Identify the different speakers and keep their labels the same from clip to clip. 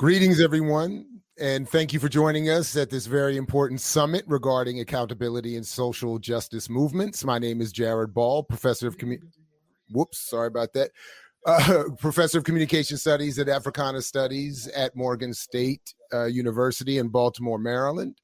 Speaker 1: Greetings, everyone, and thank you for joining us at this very important summit regarding accountability and social justice movements. My name is Jared Ball, professor of Professor of Communication Studies at Africana Studies at Morgan State University in Baltimore, Maryland,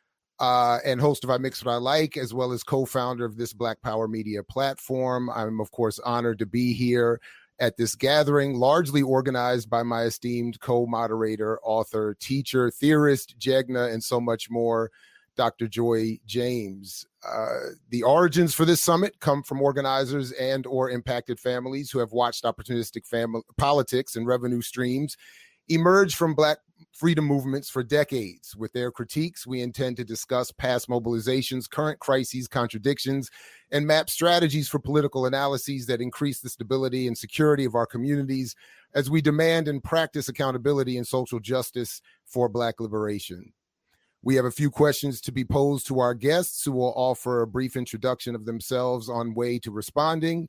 Speaker 1: and host of I Mix What I Like, as well as co-founder of this Black Power Media platform. I'm, of course, honored to be here at this gathering, largely organized by my esteemed co-moderator, author, teacher, theorist, Jegna, and so much more, Dr. Joy James. The origins for this summit come from organizers and or impacted families who have watched opportunistic politics and revenue streams emerge from Black freedom movements for decades. With their critiques, we intend to discuss past mobilizations, current crises, contradictions, and map strategies for political analyses that increase the stability and security of our communities as we demand and practice accountability and social justice for Black liberation. We have a few questions to be posed to our guests, who will offer a brief introduction of themselves on way to responding.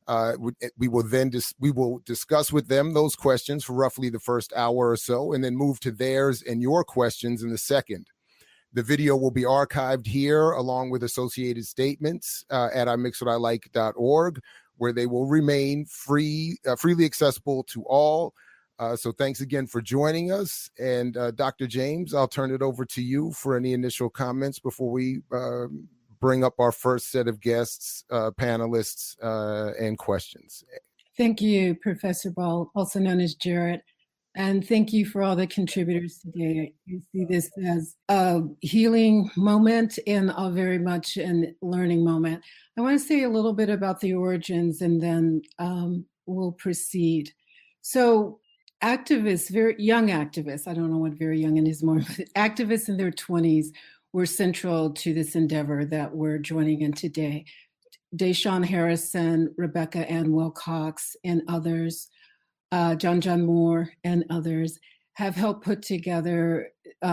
Speaker 1: We will discuss with them those questions for roughly the first hour or so, and then move to theirs and your questions in the second. The video will be archived here along with associated statements at imixwhatilike.org, where they will remain freely accessible to all. So thanks again for joining us. And Dr. James, I'll turn it over to you for any initial comments before we bring up our first set of guests, panelists, and questions.
Speaker 2: Thank you, Professor Ball, also known as Jarrett. And thank you for all the contributors today. I see this as a healing moment and very much a learning moment. I want to say a little bit about the origins, and then we'll proceed. So activists, very young activists, I don't know what very young is more, but activists in their 20s were central to this endeavor that we're joining in today. Deshaun Harrison, Rebecca Ann Wilcox, and others, John Moore and others, have helped put together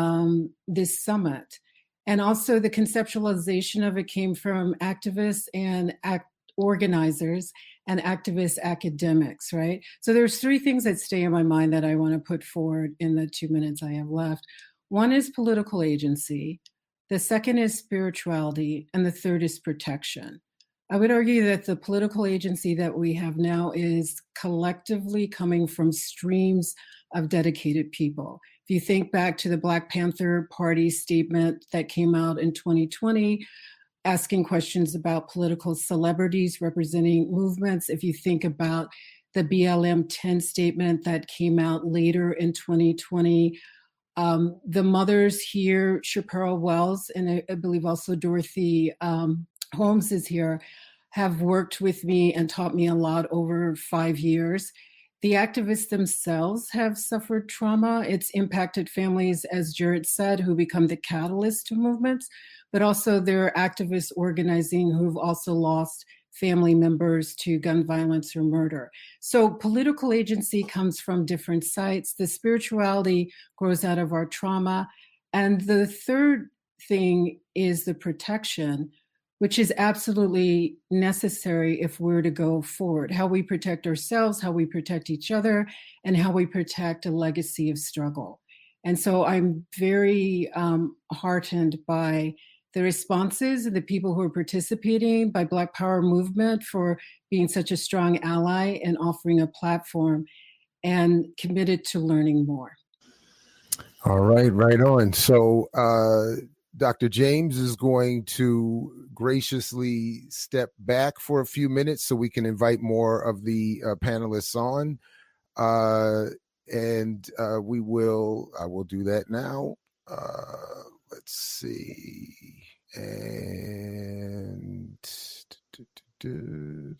Speaker 2: this summit. And also the conceptualization of it came from activists and organizers and activist academics, right? So there's three things that stay in my mind that I want to put forward in the 2 minutes I have left. One is political agency. The second is spirituality, and the third is protection. I would argue that the political agency that we have now is collectively coming from streams of dedicated people. If you think back to the Black Panther Party statement that came out in 2020, asking questions about political celebrities representing movements, if you think about the BLM 10 statement that came out later in 2020, the mothers here, Chaparral Wells, and I believe also Dorothy Holmes is here, have worked with me and taught me a lot over 5 years. The activists themselves have suffered trauma. It's impacted families, as Jared said, who become the catalyst to movements, but also there are activists organizing who've also lost family members to gun violence or murder. So political agency comes from different sites. The spirituality grows out of our trauma. And the third thing is the protection, which is absolutely necessary if we're to go forward. How we protect ourselves, how we protect each other, and how we protect a legacy of struggle. And so I'm very heartened by the responses and the people who are participating, by Black Power Movement for being such a strong ally and offering a platform, and committed to learning more.
Speaker 1: All right, right on. So Dr. James is going to graciously step back for a few minutes so we can invite more of the panelists on. I will do that now. Let's see. And to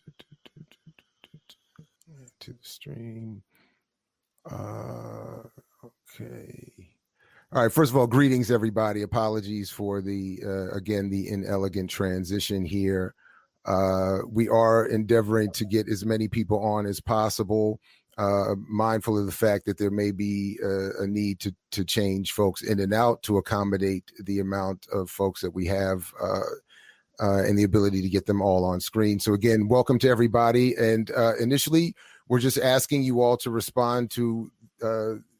Speaker 1: the stream. Okay. All right. First of all, greetings, everybody. Apologies for the inelegant transition here. We are endeavoring to get as many people on as possible, mindful of the fact that there may be a need to change folks in and out to accommodate the amount of folks that we have and the ability to get them all on screen. So again, welcome to everybody. And initially, we're just asking you all to respond to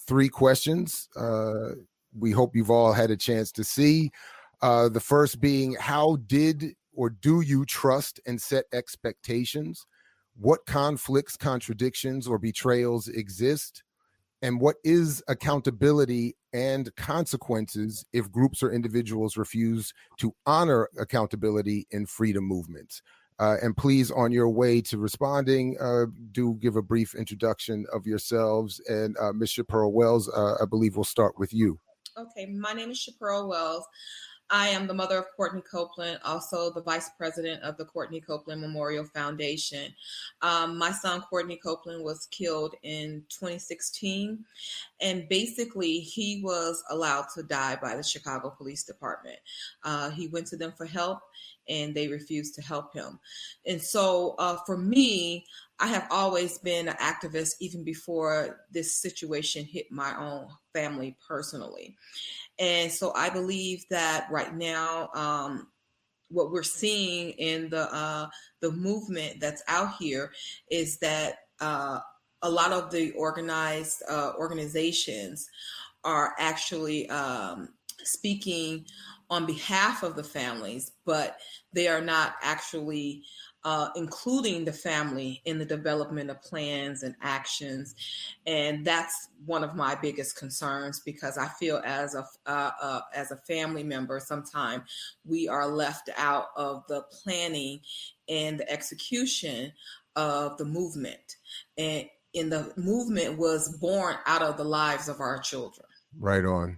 Speaker 1: 3 questions. We hope you've all had a chance to see. The first being, how did or do you trust and set expectations? What conflicts, contradictions, or betrayals exist? And what is accountability and consequences if groups or individuals refuse to honor accountability in freedom movements? And please, on your way to responding, do give a brief introduction of yourselves. And Ms. Shapiro Wells, I believe we'll start with you.
Speaker 3: Okay, my name is Shapiro Wells. I am the mother of Courtney Copeland, also the vice president of the Courtney Copeland Memorial Foundation. My son, Courtney Copeland, was killed in 2016, and basically he was allowed to die by the Chicago Police Department. He went to them for help, and they refused to help him. And so for me, I have always been an activist even before this situation hit my own family personally. And so I believe that right now, what we're seeing in the movement that's out here is that a lot of the organized organizations are actually speaking on behalf of the families, but they are not actually including the family in the development of plans and actions. And that's one of my biggest concerns, because I feel as a family member, sometimes we are left out of the planning and the execution of the movement. And the movement was born out of the lives of our children.
Speaker 1: Right on.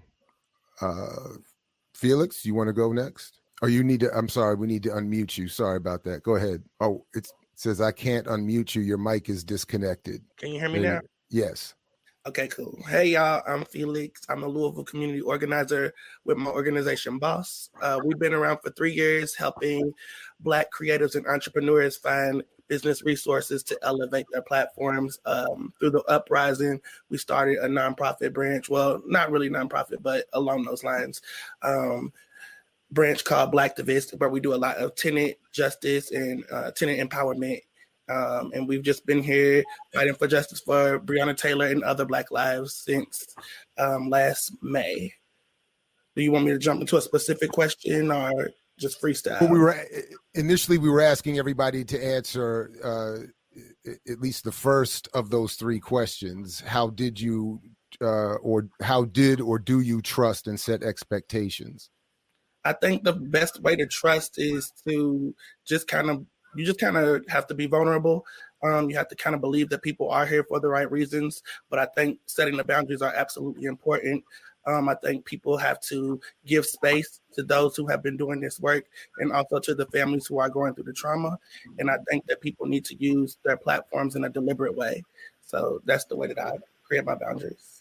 Speaker 1: Felix, you want to go next? Oh, you need to, I'm sorry, we need to unmute you. Sorry about that. Go ahead. Oh, it says I can't unmute you. Your mic is disconnected.
Speaker 4: Can you hear me now?
Speaker 1: Yes.
Speaker 4: Okay, cool. Hey, y'all, I'm Felix. I'm a Louisville community organizer with my organization, Boss. We've been around for 3 years helping Black creatives and entrepreneurs find business resources to elevate their platforms. Through the uprising, we started a nonprofit branch. Well, not really nonprofit, but along those lines. Branch called Blacktivist, where we do a lot of tenant justice and tenant empowerment. And we've just been here fighting for justice for Breonna Taylor and other Black lives since last May. Do you want me to jump into a specific question or just freestyle?
Speaker 1: Well, initially we were asking everybody to answer at least the first of those 3 questions. How did you or do you trust and set expectations?
Speaker 4: I think the best way to trust is to you just kind of have to be vulnerable. You have to kind of believe that people are here for the right reasons. But I think setting the boundaries are absolutely important. I think people have to give space to those who have been doing this work and also to the families who are going through the trauma. And I think that people need to use their platforms in a deliberate way. So that's the way that I create my boundaries.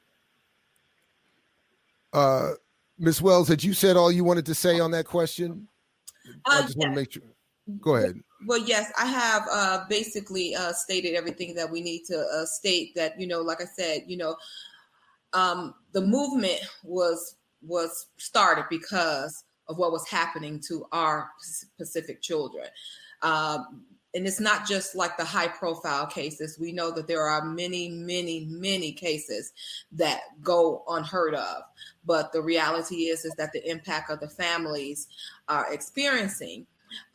Speaker 1: Ms. Wells, had you said all you wanted to say on that question? I just want to make sure. Go ahead.
Speaker 3: Well, yes, I have basically stated everything that we need to state. That, like I said, the movement was started because of what was happening to our Pacific children. And it's not just like the high profile cases. We know that there are many, many, many cases that go unheard of. But the reality is that the impact of the families are experiencing,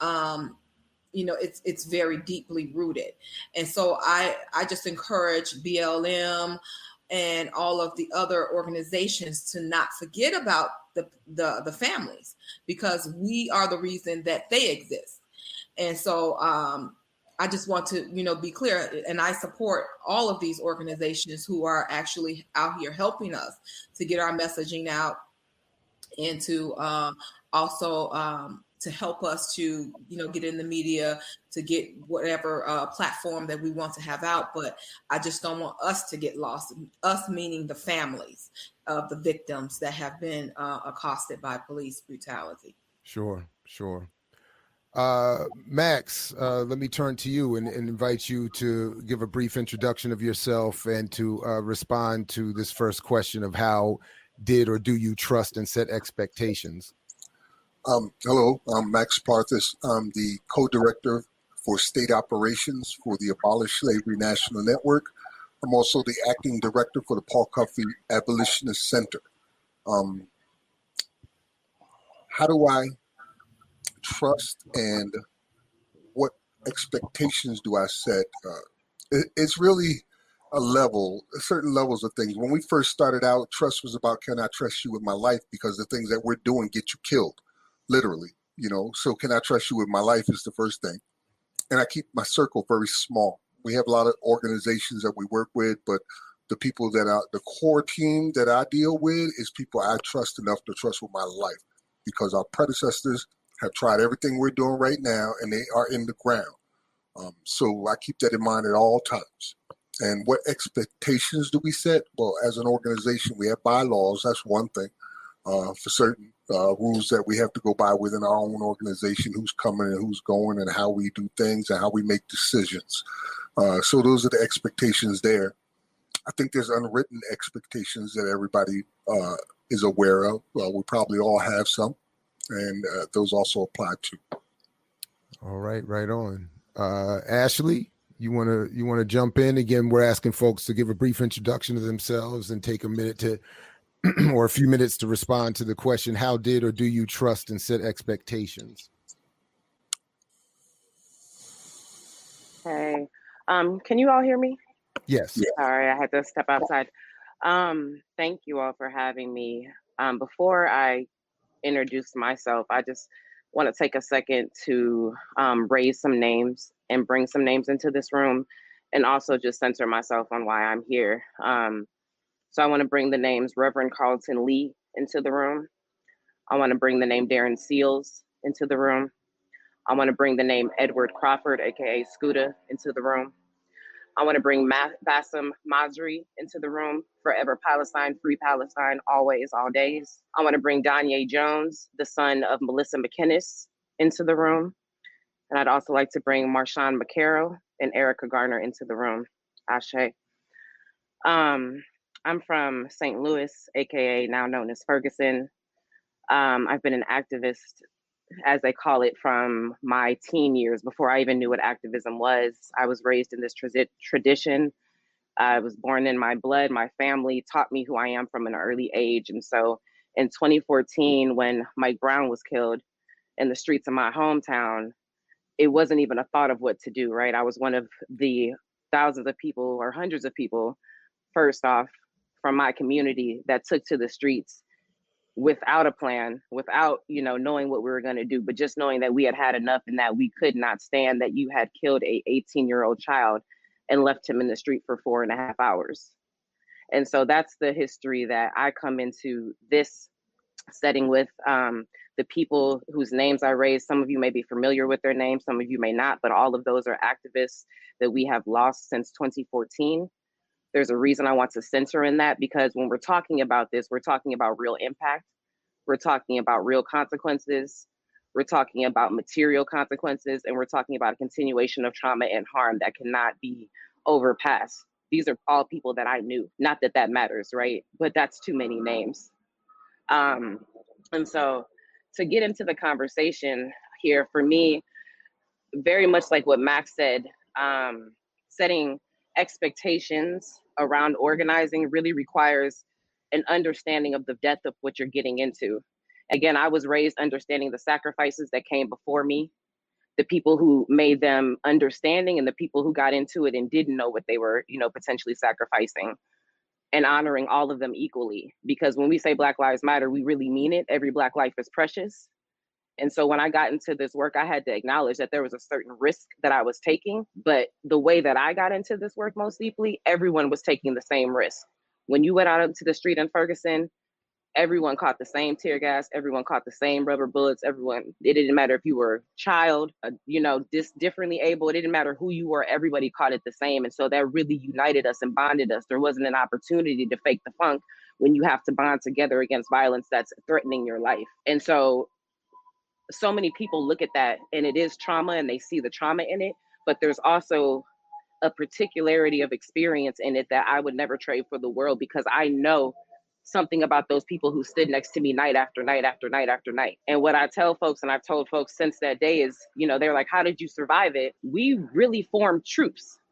Speaker 3: it's very deeply rooted. And so I just encourage BLM and all of the other organizations to not forget about the families, because we are the reason that they exist. And so I just want to, be clear, and I support all of these organizations who are actually out here helping us to get our messaging out, and to also to help us to, get in the media, to get whatever platform that we want to have out. But I just don't want us to get lost, us meaning the families of the victims that have been accosted by police brutality.
Speaker 1: Sure. Max, let me turn to you and invite you to give a brief introduction of yourself and to respond to this first question of how did or do you trust and set expectations?
Speaker 5: Hello, I'm Max Parthas. I'm the co-director for state operations for the Abolish Slavery National Network, I'm also the acting director for the Paul Cuffey Abolitionist Center. How do I trust, and what expectations do I set? It's really certain levels of things. When we first started out, trust was about, can I trust you with my life? Because the things that we're doing get you killed, literally, so can I trust you with my life is the first thing. And I keep my circle very small. We have a lot of organizations that we work with, but the people that are the core team that I deal with is people I trust enough to trust with my life, because our predecessors have tried everything we're doing right now, and they are in the ground. So I keep that in mind at all times. And what expectations do we set? Well, as an organization, we have bylaws. That's one thing. For certain rules that we have to go by within our own organization, who's coming and who's going, and how we do things and how we make decisions. So those are the expectations there. I think there's unwritten expectations that everybody is aware of. We probably all have some, and those also apply too.
Speaker 1: All right, right on. Ashley, you want to jump in? Again, we're asking folks to give a brief introduction to themselves and take a minute to or a few minutes to respond to the question, how did or do you trust and set expectations?
Speaker 6: Hey, can you all hear me?
Speaker 1: Yes.
Speaker 6: Sorry, I had to step outside. Thank you all for having me. Before I introduce myself, I just want to take a second to raise some names and bring some names into this room, and also just center myself on why I'm here. So I want to bring the names Reverend Carlton Lee into the room. I want to bring the name Darren Seals into the room. I want to bring the name Edward Crawford, aka Scooter, into the room. I want to bring Bassem Masri into the room. Forever Palestine, free Palestine, always, all days. I want to bring Danye Jones, the son of Melissa McInnes, into the room. And I'd also like to bring Marshawn McCarroll and Erica Garner into the room. Ashe. I'm from St. Louis, aka now known as Ferguson. I've been an activist, as they call it, from my teen years. Before I even knew what activism was, I was raised in this tradition. I was born in my blood. My family taught me who I am from an early age. And so in 2014, when Mike Brown was killed in the streets of my hometown, it wasn't even a thought of what to do, right? I was one of the thousands of people or hundreds of people, first off, from my community that took to the streets without a plan, without, knowing what we were going to do, but just knowing that we had had enough and that we could not stand that you had killed a 18-year-old child and left him in the street for 4.5 hours. And so that's the history that I come into this setting with. The people whose names I raised, some of you may be familiar with their names, some of you may not, but all of those are activists that we have lost since 2014. There's a reason I want to censor in that, because when we're talking about this, we're talking about real impact. We're talking about real consequences. We're talking about material consequences, and we're talking about a continuation of trauma and harm that cannot be overpassed. These are all people that I knew. Not that that matters, right? But that's too many names. And so to get into the conversation here, for me, very much like what Max said, setting expectations around organizing really requires an understanding of the depth of what you're getting into. Again, I was raised understanding the sacrifices that came before me, the people who made them understanding, and the people who got into it and didn't know what they were, potentially sacrificing, and honoring all of them equally. Because when we say Black Lives Matter, we really mean it. Every Black life is precious. And so when I got into this work, I had to acknowledge that there was a certain risk that I was taking. But the way that I got into this work most deeply, everyone was taking the same risk. When you went out into the street in Ferguson, everyone caught the same tear gas. Everyone caught the same rubber bullets. It didn't matter if you were a child, differently able. It didn't matter who you were. Everybody caught it the same. And so that really united us and bonded us. There wasn't an opportunity to fake the funk when you have to bond together against violence that's threatening your life. And so many people look at that and it is trauma and they see the trauma in it, but there's also a particularity of experience in it that I would never trade for the world, because I know something about those people who stood next to me night after night after night after night. And what I tell folks, and I've told folks since that day, is, they're like, how did you survive it? We really formed troops.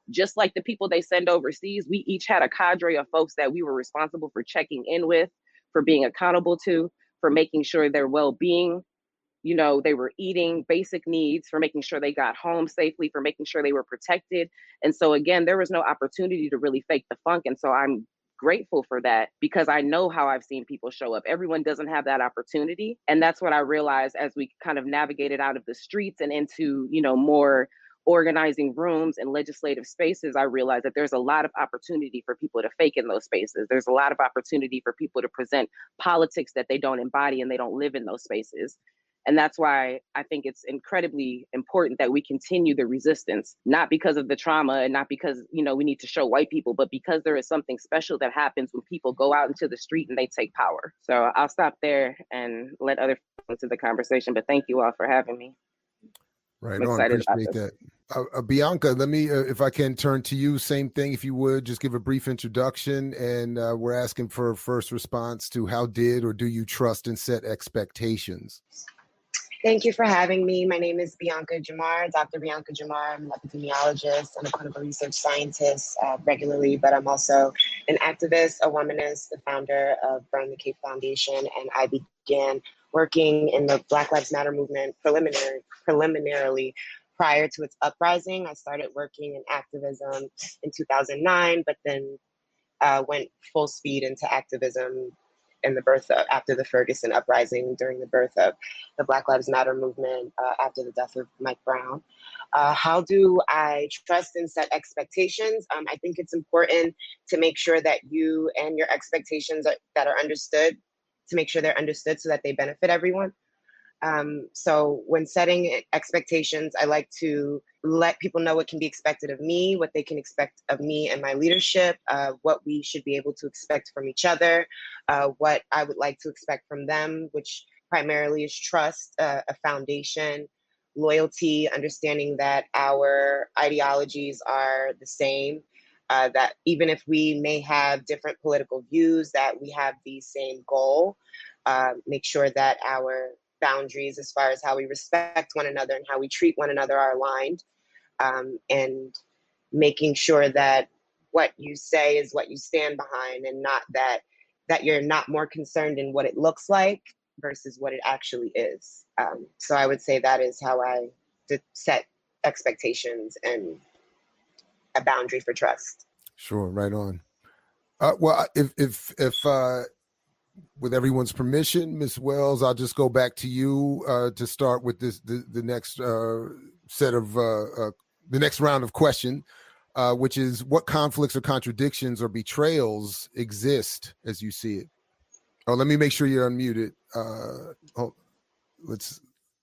Speaker 6: just like the people they send overseas, we each had a cadre of folks that we were responsible for checking in with, for being accountable to, for making sure their well-being, you know, they were eating basic needs, for making sure they got home safely, for making sure they were protected. And so again, there was no opportunity to really fake the funk. And so I'm grateful for that, because I know how I've seen people show up. Everyone doesn't have that opportunity. And that's what I realized as we kind of navigated out of the streets and into, you know, more organizing rooms and legislative spaces. I realized that there's a lot of opportunity for people to fake in those spaces. There's a lot of opportunity for people to present politics that they don't embody and they don't live in those spaces. And that's why I think it's incredibly important that we continue the resistance, not because of the trauma and not because, you know, we need to show white people, but because there is something special that happens when people go out into the street and they take power. So I'll stop there and let other people into the conversation. But thank you all for having me.
Speaker 1: Right on. Appreciate that. Bianca, let me, if I can turn to you, same thing, if you would, just give a brief introduction. And we're asking for a first response to how did or do you trust and set expectations?
Speaker 7: Thank you for having me. My name is Bianca Jamar, Dr. Bianca Jamar. I'm an epidemiologist and a clinical research scientist regularly, but I'm also an activist, a womanist, the founder of Burn the Cape Foundation, and I began working in the Black Lives Matter movement preliminarily prior to its uprising. I started working in activism in 2009, but then went full speed into activism in the birth of, after the Ferguson uprising, during the birth of the Black Lives Matter movement, after the death of Mike Brown. How do I trust and set expectations? I think it's important to make sure that you and your expectations that are understood, to make sure they're understood so that they benefit everyone. So when setting expectations, I like to let people know what can be expected of me, what they can expect of me and my leadership, what we should be able to expect from each other, what I would like to expect from them, which primarily is trust, a foundation, loyalty, understanding that our ideologies are the same, that even if we may have different political views, that we have the same goal, make sure that our boundaries as far as how we respect one another and how we treat one another are aligned, and making sure that what you say is what you stand behind, and not that you're not more concerned in what it looks like versus what it actually is. So I would say that is how I set expectations and a boundary for trust.
Speaker 1: Sure, right on. Well, if with everyone's permission, Ms. Wells, I'll just go back to you to start with the next set of the next round of question, which is what conflicts or contradictions or betrayals exist as you see it? Oh, let me make sure you're unmuted. Let's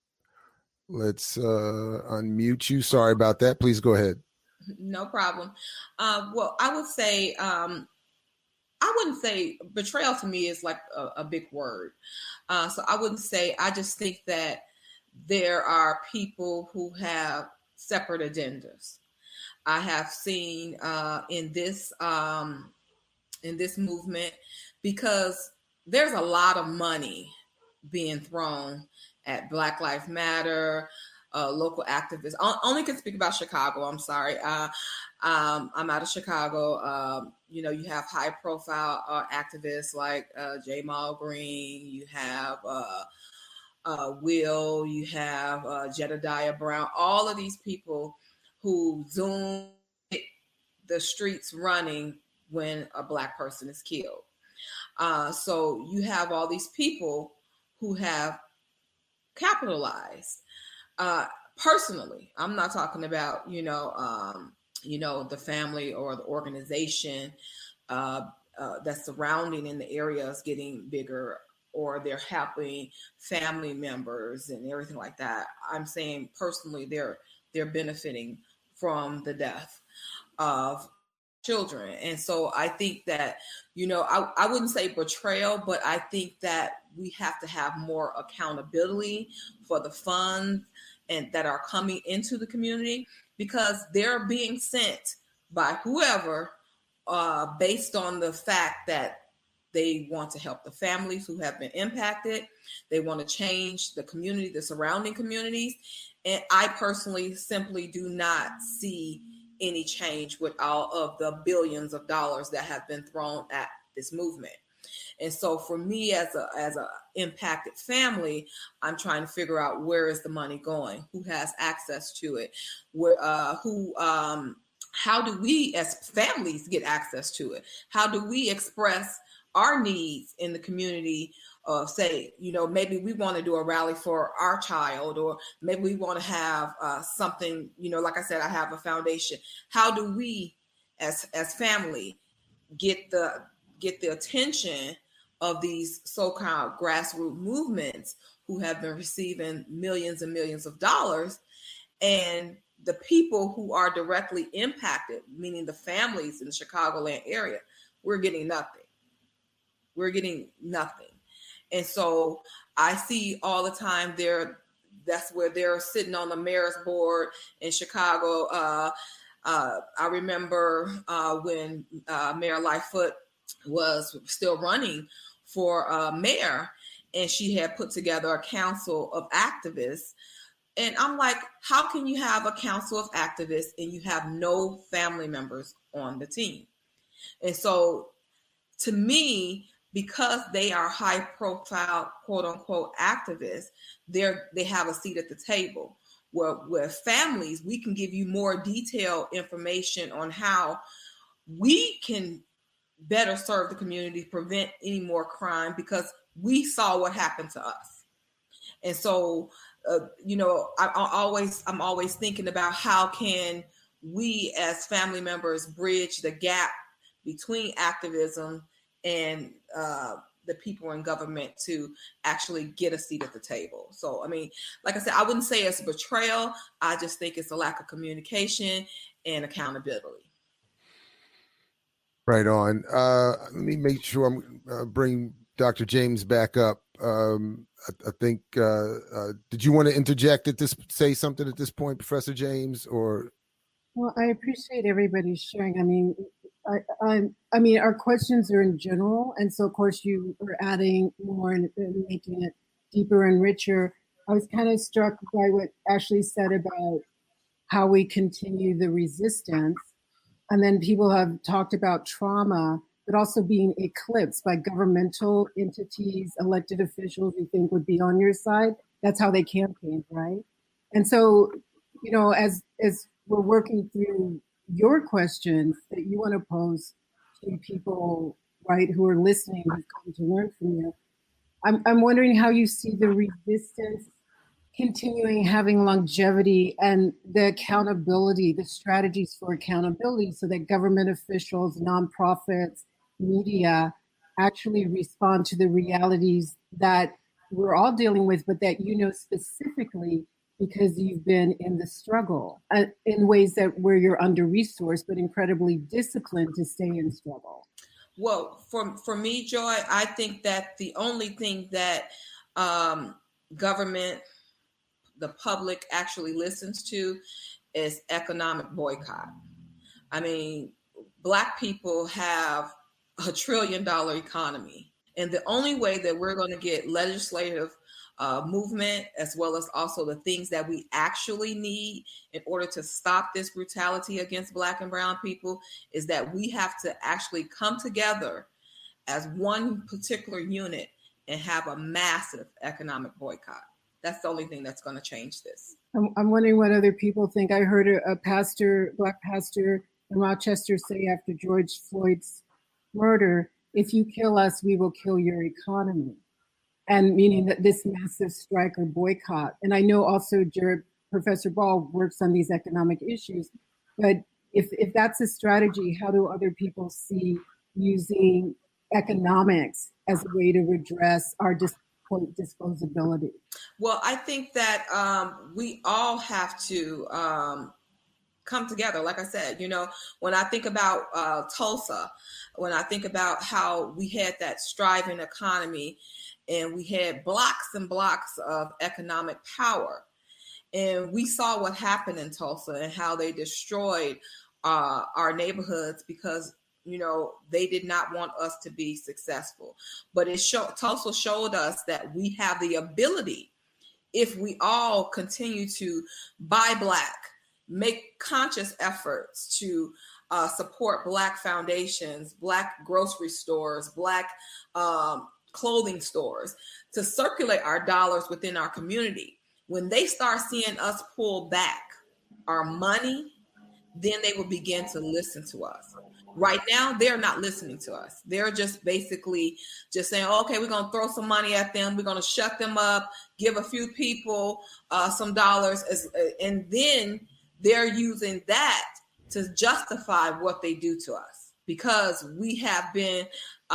Speaker 1: unmute you. Sorry about that. Please go ahead.
Speaker 3: No problem. Well, I would say, I wouldn't say betrayal to me is like a big word. So I wouldn't say, I just think that there are people who have separate agendas. I have seen in this movement, because there's a lot of money being thrown at Black Lives Matter, local activists. Only can speak about Chicago. I'm sorry. I'm out of Chicago. You have high profile activists like Jamal Green. You have Will. You have Jedediah Brown. All of these people who Zoom the streets running when a Black person is killed. So you have all these people who have capitalized. Personally, I'm not talking about, the family or the organization that's surrounding in the area is getting bigger, or they're helping family members and everything like that. I'm saying personally, they're benefiting from the death of children. And so I think that, I wouldn't say betrayal, but I think that we have to have more accountability for the funds and that are coming into the community, because they're being sent by whoever based on the fact that they want to help the families who have been impacted. They want to change the community, the surrounding communities. And I personally simply do not see any change with all of the billions of dollars that have been thrown at this movement. And so for me as a impacted family, I'm trying to figure out where is the money going, who has access to it, how do we as families get access to it? How do we express our needs in the community? Say, maybe we want to do a rally for our child, or maybe we want to have something, like I said, I have a foundation. How do we as family get the attention of these so-called grassroots movements who have been receiving millions and millions of dollars, and the people who are directly impacted, meaning the families in the Chicagoland area, we're getting nothing. We're getting nothing. And so I see all the time that's where they're sitting on the mayor's board in Chicago. I remember when Mayor Lightfoot was still running for mayor, and she had put together a council of activists. And I'm like, how can you have a council of activists and you have no family members on the team? And so to me, because they are high profile, quote unquote, activists, they have a seat at the table. Where families, we can give you more detailed information on how we can better serve the community, prevent any more crime, because we saw what happened to us. And so, I'm always thinking about how can we as family members bridge the gap between activism and the people in government to actually get a seat at the table. So, I mean, like I said, I wouldn't say it's a betrayal. I just think it's a lack of communication and accountability.
Speaker 1: Right on. Let me make sure I'm bring Dr. James back up. I think, did you want to interject say something at this point, Professor James, or?
Speaker 2: Well, I appreciate everybody sharing. I mean, I mean, our questions are in general, and so of course you are adding more and making it deeper and richer. I was kind of struck by what Ashley said about how we continue the resistance, and then people have talked about trauma, but also being eclipsed by governmental entities, elected officials you think would be on your side. That's how they campaigned, right? And so, as we're working through your questions that you want to pose to people, right, who are listening, who've come to learn from you, I'm wondering how you see the resistance continuing, having longevity, and the accountability, the strategies for accountability, so that government officials, nonprofits, media actually respond to the realities that we're all dealing with, but that specifically because you've been in the struggle in ways that where you're under-resourced, but incredibly disciplined to stay in struggle.
Speaker 3: Well, for me, Joy, I think that the only thing that government, the public actually listens to is economic boycott. I mean, Black people have a $1 trillion economy. And the only way that we're going to get legislative movement, as well as also the things that we actually need in order to stop this brutality against Black and brown people, is that we have to actually come together as one particular unit and have a massive economic boycott. That's the only thing that's going to change this.
Speaker 2: I'm wondering what other people think. I heard a pastor, Black pastor in Rochester, say after George Floyd's murder, if you kill us, we will kill your economy. And meaning that this massive strike or boycott. And I know also Professor Ball works on these economic issues, but if that's a strategy, how do other people see using economics as a way to redress our disposability?
Speaker 3: Well, I think that we all have to come together. Like I said, when I think about Tulsa, when I think about how we had that striving economy and we had blocks and blocks of economic power, and we saw what happened in Tulsa and how they destroyed our neighborhoods because they did not want us to be successful. But Tulsa showed us that we have the ability, if we all continue to buy Black, make conscious efforts to support Black foundations, Black grocery stores, Black clothing stores, to circulate our dollars within our community. When they start seeing us pull back our money, then they will begin to listen to us. Right now, they're not listening to us. They're just basically just saying, okay, we're going to throw some money at them. We're going to shut them up, give a few people some dollars. And then they're using that to justify what they do to us, because we have been,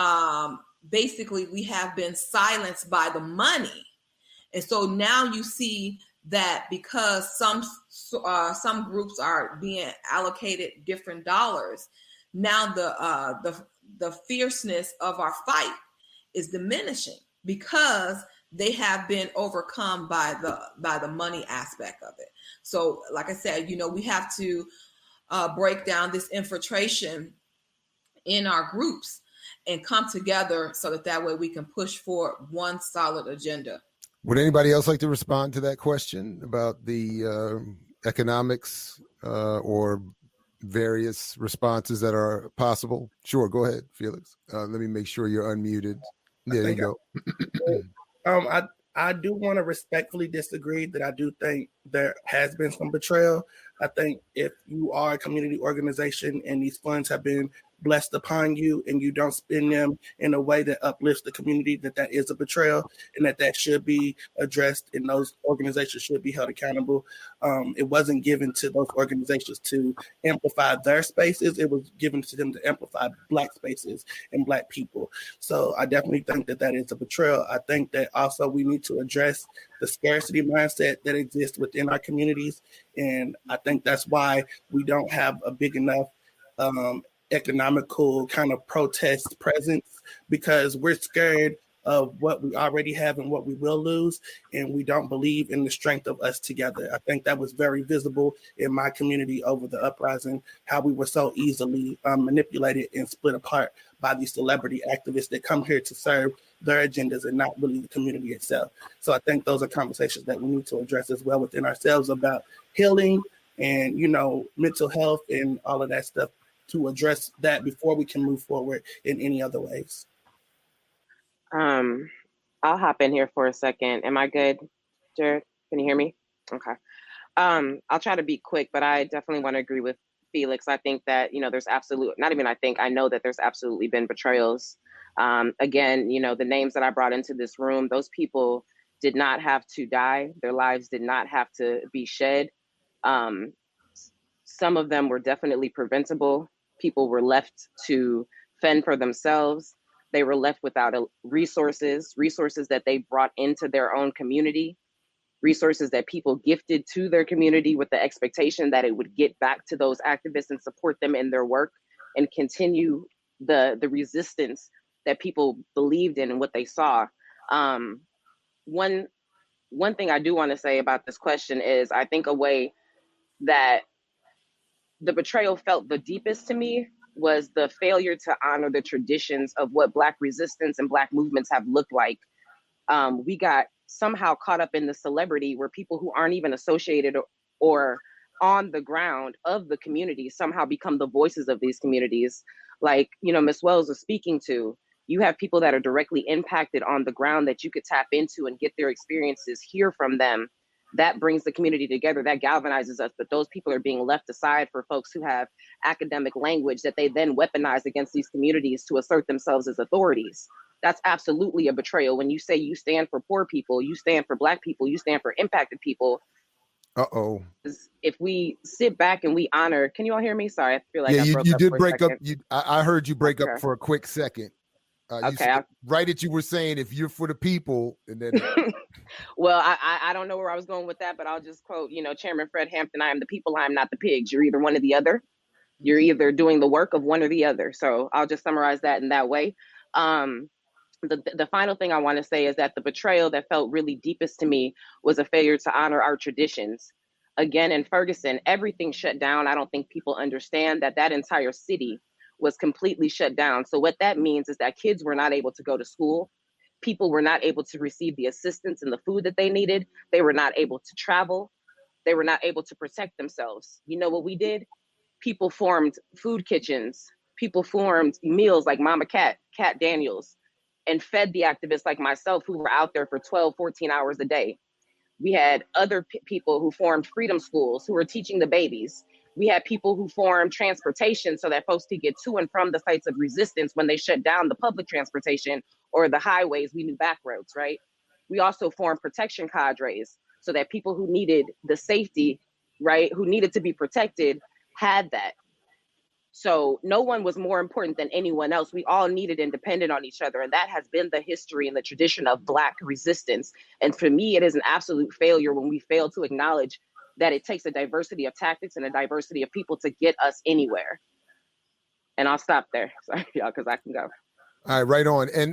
Speaker 3: we have been silenced by the money. And so now you see that because some groups are being allocated different dollars, now the fierceness of our fight is diminishing because they have been overcome by the money aspect of it. So, like I said, we have to break down this infiltration in our groups and come together so that way we can push for one solid agenda.
Speaker 1: Would anybody else like to respond to that question about the economics or various responses that are possible? Sure, go ahead, Felix. Let me make sure you're unmuted. There you
Speaker 4: go. I do want to respectfully disagree that I do think there has been some betrayal. I think if you are a community organization and these funds have been blessed upon you and you don't spend them in a way that uplifts the community, that is a betrayal, and that should be addressed and those organizations should be held accountable. It wasn't given to those organizations to amplify their spaces. It was given to them to amplify Black spaces and Black people. So I definitely think that is a betrayal. I think that also we need to address the scarcity mindset that exists within our communities. And I think that's why we don't have a big enough economical kind of protest presence, because we're scared of what we already have and what we will lose, and we don't believe in the strength of us together. I think that was very visible in my community over the uprising, how we were so easily manipulated and split apart by these celebrity activists that come here to serve their agendas and not really the community itself. So I think those are conversations that we need to address as well within ourselves about healing and, mental health and all of that stuff, to address that before we can move forward in any other ways.
Speaker 6: I'll hop in here for a second. Am I good, Jared? Can you hear me? Okay. I'll try to be quick, but I definitely want to agree with Felix. I think that, I know that there's absolutely been betrayals. Again, the names that I brought into this room, those people did not have to die. Their lives did not have to be shed. Some of them were definitely preventable. People were left to fend for themselves. They were left without resources that they brought into their own community, resources that people gifted to their community with the expectation that it would get back to those activists and support them in their work and continue the resistance that people believed in and what they saw. One thing I do want to say about this question is I think a way that the betrayal felt the deepest to me was the failure to honor the traditions of what Black resistance and Black movements have looked like. We got somehow caught up in the celebrity where people who aren't even associated or on the ground of the community somehow become the voices of these communities. Like, Ms. Wells was speaking to, you have people that are directly impacted on the ground that you could tap into and get their experiences, hear from them. That brings the community together, that galvanizes us, but those people are being left aside for folks who have academic language that they then weaponize against these communities to assert themselves as authorities. That's absolutely a betrayal. When you say you stand for poor people, you stand for Black people, you stand for impacted people.
Speaker 1: Uh-oh.
Speaker 6: If we sit back and we honor, can you all hear me? Sorry, I feel like I broke
Speaker 1: you
Speaker 6: up
Speaker 1: did
Speaker 6: for a
Speaker 1: break up.
Speaker 6: second.
Speaker 1: I heard you break up for a quick second.
Speaker 6: Okay.
Speaker 1: Right as you were saying, if you're for the people, and then.
Speaker 6: Well, I don't know where I was going with that, but I'll just quote, Chairman Fred Hampton, I am the people, I am not the pigs. You're either one or the other. You're either doing the work of one or the other. So I'll just summarize that in that way. The final thing I want to say is that the betrayal that felt really deepest to me was a failure to honor our traditions. Again, in Ferguson, everything shut down. I don't think people understand that entire city was completely shut down. So what that means is that kids were not able to go to school. People were not able to receive the assistance and the food that they needed. They were not able to travel. they were not able to protect themselves. You know what we did? People formed food kitchens. People formed meals like Mama Cat Daniels, and fed the activists like myself who were out there for 12, 14 hours a day. We had other people who formed freedom schools who were teaching the babies. We had people who formed transportation so that folks could get to and from the sites of resistance when they shut down the public transportation or the highways. We knew back roads, right? We also formed protection cadres so that people who needed the safety, right, who needed to be protected, had that. So no one was more important than anyone else. We all needed and depended on each other. And that has been the history and the tradition of Black resistance. And for me, it is an absolute failure when we fail to acknowledge that it takes a diversity of tactics and a diversity of people to get us anywhere. And I'll stop there, sorry, y'all, because I can go.
Speaker 1: All right, right on. And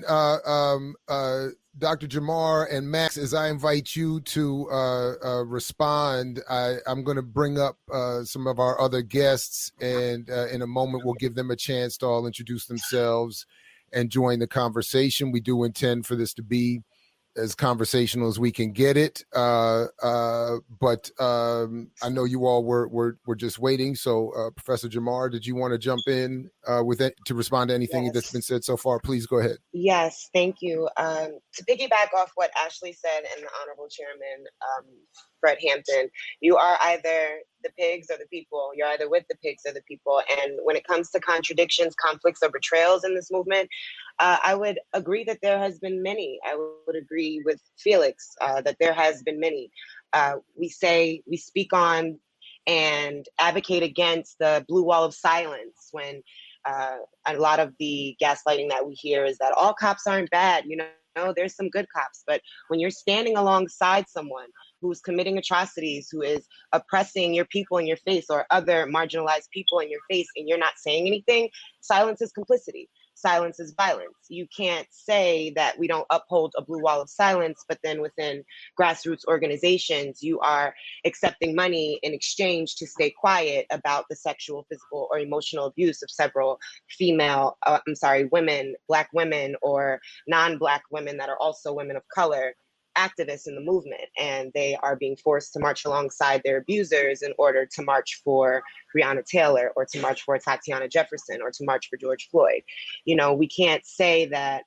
Speaker 1: Dr. Jamar and Max, as I invite you to respond, I'm going to bring up some of our other guests, and in a moment we'll give them a chance to all introduce themselves and join the conversation. We do intend for this to be as conversational as we can get it, but I know you all were just waiting. So, Professor Jamar, did you want to jump in with it to respond to anything that's been said so far? Please go ahead.
Speaker 7: Yes, thank you. To piggyback off what Ashley said and the Honorable Chairman Fred Hampton, you are either the pigs or the people. You're either with the pigs or the people. And when it comes to contradictions, conflicts, or betrayals in this movement, I would agree that there has been many. I would agree with Felix that there has been many. We speak on and advocate against the blue wall of silence when a lot of the gaslighting that we hear is that all cops aren't bad. You know, there's some good cops. But when you're standing alongside someone who's committing atrocities, who is oppressing your people in your face or other marginalized people in your face, and you're not saying anything, silence is complicity. Silence is violence. You can't say that we don't uphold a blue wall of silence, but then within grassroots organizations, you are accepting money in exchange to stay quiet about the sexual, physical, or emotional abuse of several women, Black women, or non-Black women that are also women of color, activists in the movement, and they are being forced to march alongside their abusers in order to march for Breonna Taylor or to march for Tatiana Jefferson or to march for George Floyd. You know, we can't say that,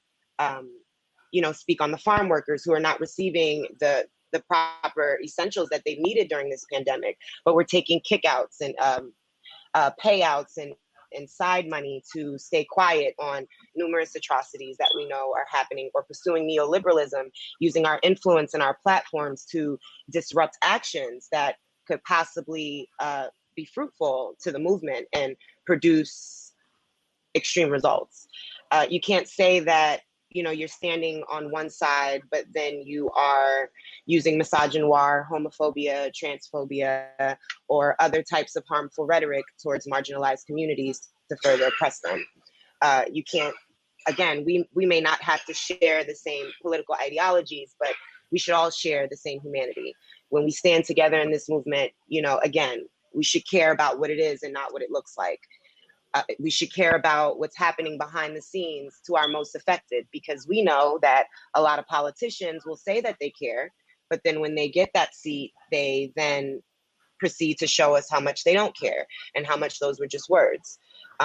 Speaker 7: speak on the farm workers who are not receiving the proper essentials that they needed during this pandemic, but we're taking kickouts and payouts and side money to stay quiet on numerous atrocities that we know are happening, or pursuing neoliberalism, using our influence and our platforms to disrupt actions that could possibly be fruitful to the movement and produce extreme results. You can't say that, you're standing on one side, but then you are using misogynoir, homophobia, transphobia, or other types of harmful rhetoric towards marginalized communities to further oppress them. You can't, again, we may not have to share the same political ideologies, but we should all share the same humanity. When we stand together in this movement, again, we should care about what it is and not what it looks like. We should care about what's happening behind the scenes to our most affected, because we know that a lot of politicians will say that they care, but then when they get that seat, they then proceed to show us how much they don't care and how much those were just words.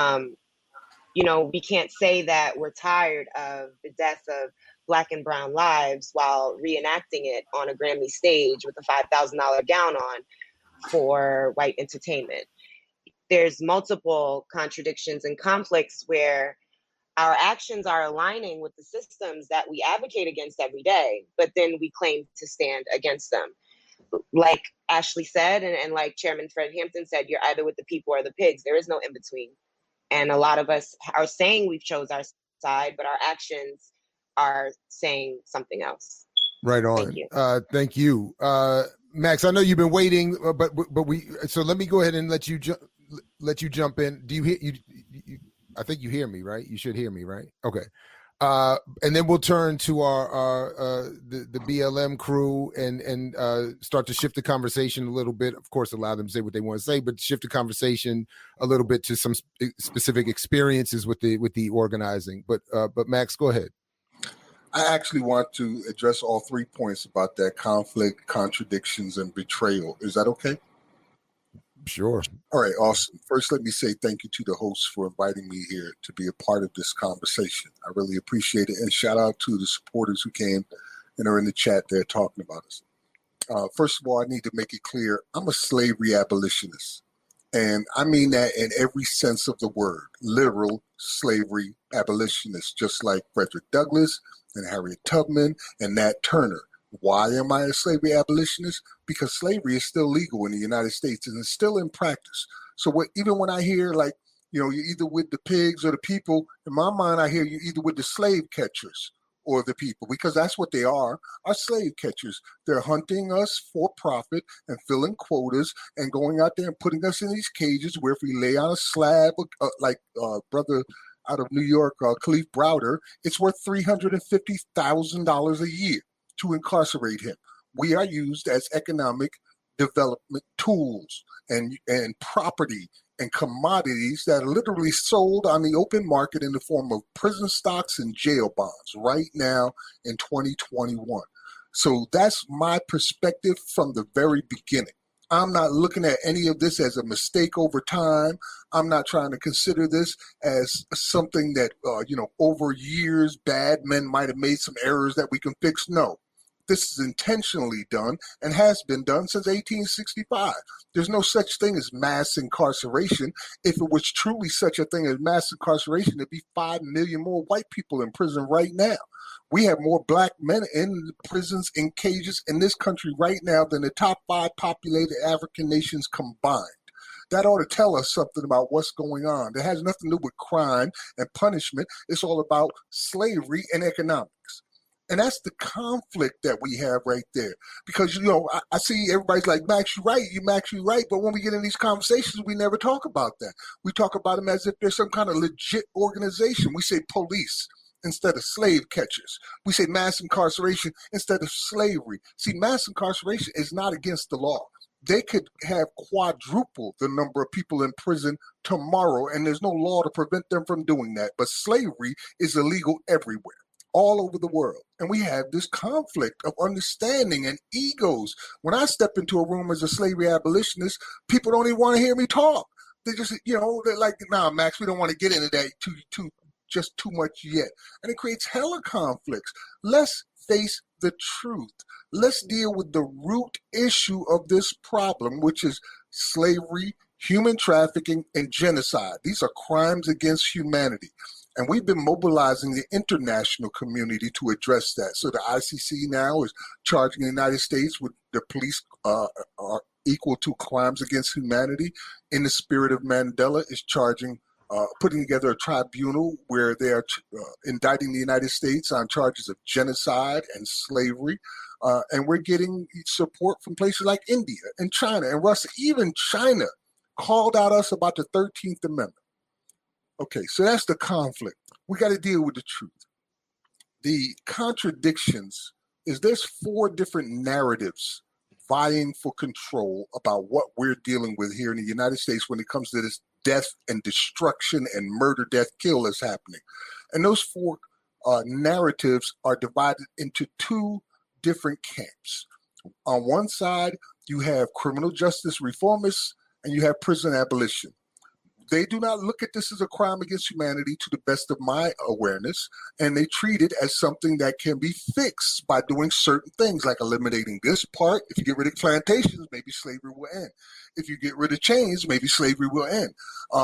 Speaker 7: We can't say that we're tired of the death of Black and brown lives while reenacting it on a Grammy stage with a $5,000 gown on for white entertainment. There's multiple contradictions and conflicts where our actions are aligning with the systems that we advocate against every day, but then we claim to stand against them. Like Ashley said, and like Chairman Fred Hampton said, you're either with the people or the pigs. There is no in between. And a lot of us are saying we've chose our side, but our actions are saying something else.
Speaker 1: Right on.
Speaker 7: Thank you.
Speaker 1: Thank you. Max, I know you've been waiting, so let me go ahead and let you jump in. Do you hear you? I think you hear me, right? You should hear me, right? Okay. And then we'll turn to the BLM crew and start to shift the conversation a little bit. Of course, allow them to say what they want to say, but shift the conversation a little bit to some specific experiences with the organizing. But Max, go ahead.
Speaker 5: I actually want to address all 3 points about that: conflict, contradictions, and betrayal. Is that okay?
Speaker 1: Sure.
Speaker 5: All right, awesome. First, let me say thank you to the hosts for inviting me here to be a part of this conversation. I really appreciate it. And shout out to the supporters who came and are in the chat there talking about us. First of all, I need to make it clear, I'm a slavery abolitionist. And I mean that in every sense of the word, literal slavery abolitionist, just like Frederick Douglass and Harriet Tubman and Nat Turner. Why am I a slavery abolitionist? Because slavery is still legal in the United States and it's still in practice. So even when I hear like, you're either with the pigs or the people, in my mind, I hear you either with the slave catchers or the people, because that's what they are slave catchers. They're hunting us for profit and filling quotas and going out there and putting us in these cages where if we lay on a slab, like brother out of New York, Khalif Browder, it's worth $350,000 a year to incarcerate him. We are used as economic development tools and property and commodities that are literally sold on the open market in the form of prison stocks and jail bonds right now in 2021. So that's my perspective from the very beginning. I'm not looking at any of this as a mistake over time. I'm not trying to consider this as something that, over years, bad men might have made some errors that we can fix. No. This is intentionally done and has been done since 1865. There's no such thing as mass incarceration. If it was truly such a thing as mass incarceration, there'd be 5 million more white people in prison right now. We have more black men in prisons, in cages in this country right now than the top 5 populated African nations combined. That ought to tell us something about what's going on. That has nothing to do with crime and punishment. It's all about slavery and economics. And that's the conflict that we have right there. Because, I see everybody's like, Max, you're right. But when we get in these conversations, we never talk about that. We talk about them as if they're some kind of legit organization. We say police instead of slave catchers. We say mass incarceration instead of slavery. See, mass incarceration is not against the law. They could have quadruple the number of people in prison tomorrow, and there's no law to prevent them from doing that. But slavery is illegal everywhere, all over the world. And we have this conflict of understanding and egos. When I step into a room as a slavery abolitionist, people don't even want to hear me talk. They just, they're like, nah, Max, we don't want to get into that too much yet. And it creates hella conflicts. Let's face the truth. Let's deal with the root issue of this problem, which is slavery, human trafficking, and genocide. These are crimes against humanity. And we've been mobilizing the international community to address that. So the ICC now is charging the United States with the police are equal to crimes against humanity. In the spirit of Mandela is charging, putting together a tribunal where they are indicting the United States on charges of genocide and slavery. And we're getting support from places like India and China and Russia. Even China called out us about the 13th Amendment. Okay, so that's the conflict. We got to deal with the truth. The contradictions is there's 4 different narratives vying for control about what we're dealing with here in the United States when it comes to this death and destruction and murder, death, kill that's happening. And those 4 narratives are divided into 2 different camps. On one side, you have criminal justice reformists and you have prison abolition. They do not look at this as a crime against humanity to the best of my awareness, and they treat it as something that can be fixed by doing certain things like eliminating this part. If you get rid of plantations, maybe slavery will end. If you get rid of chains, maybe slavery will end.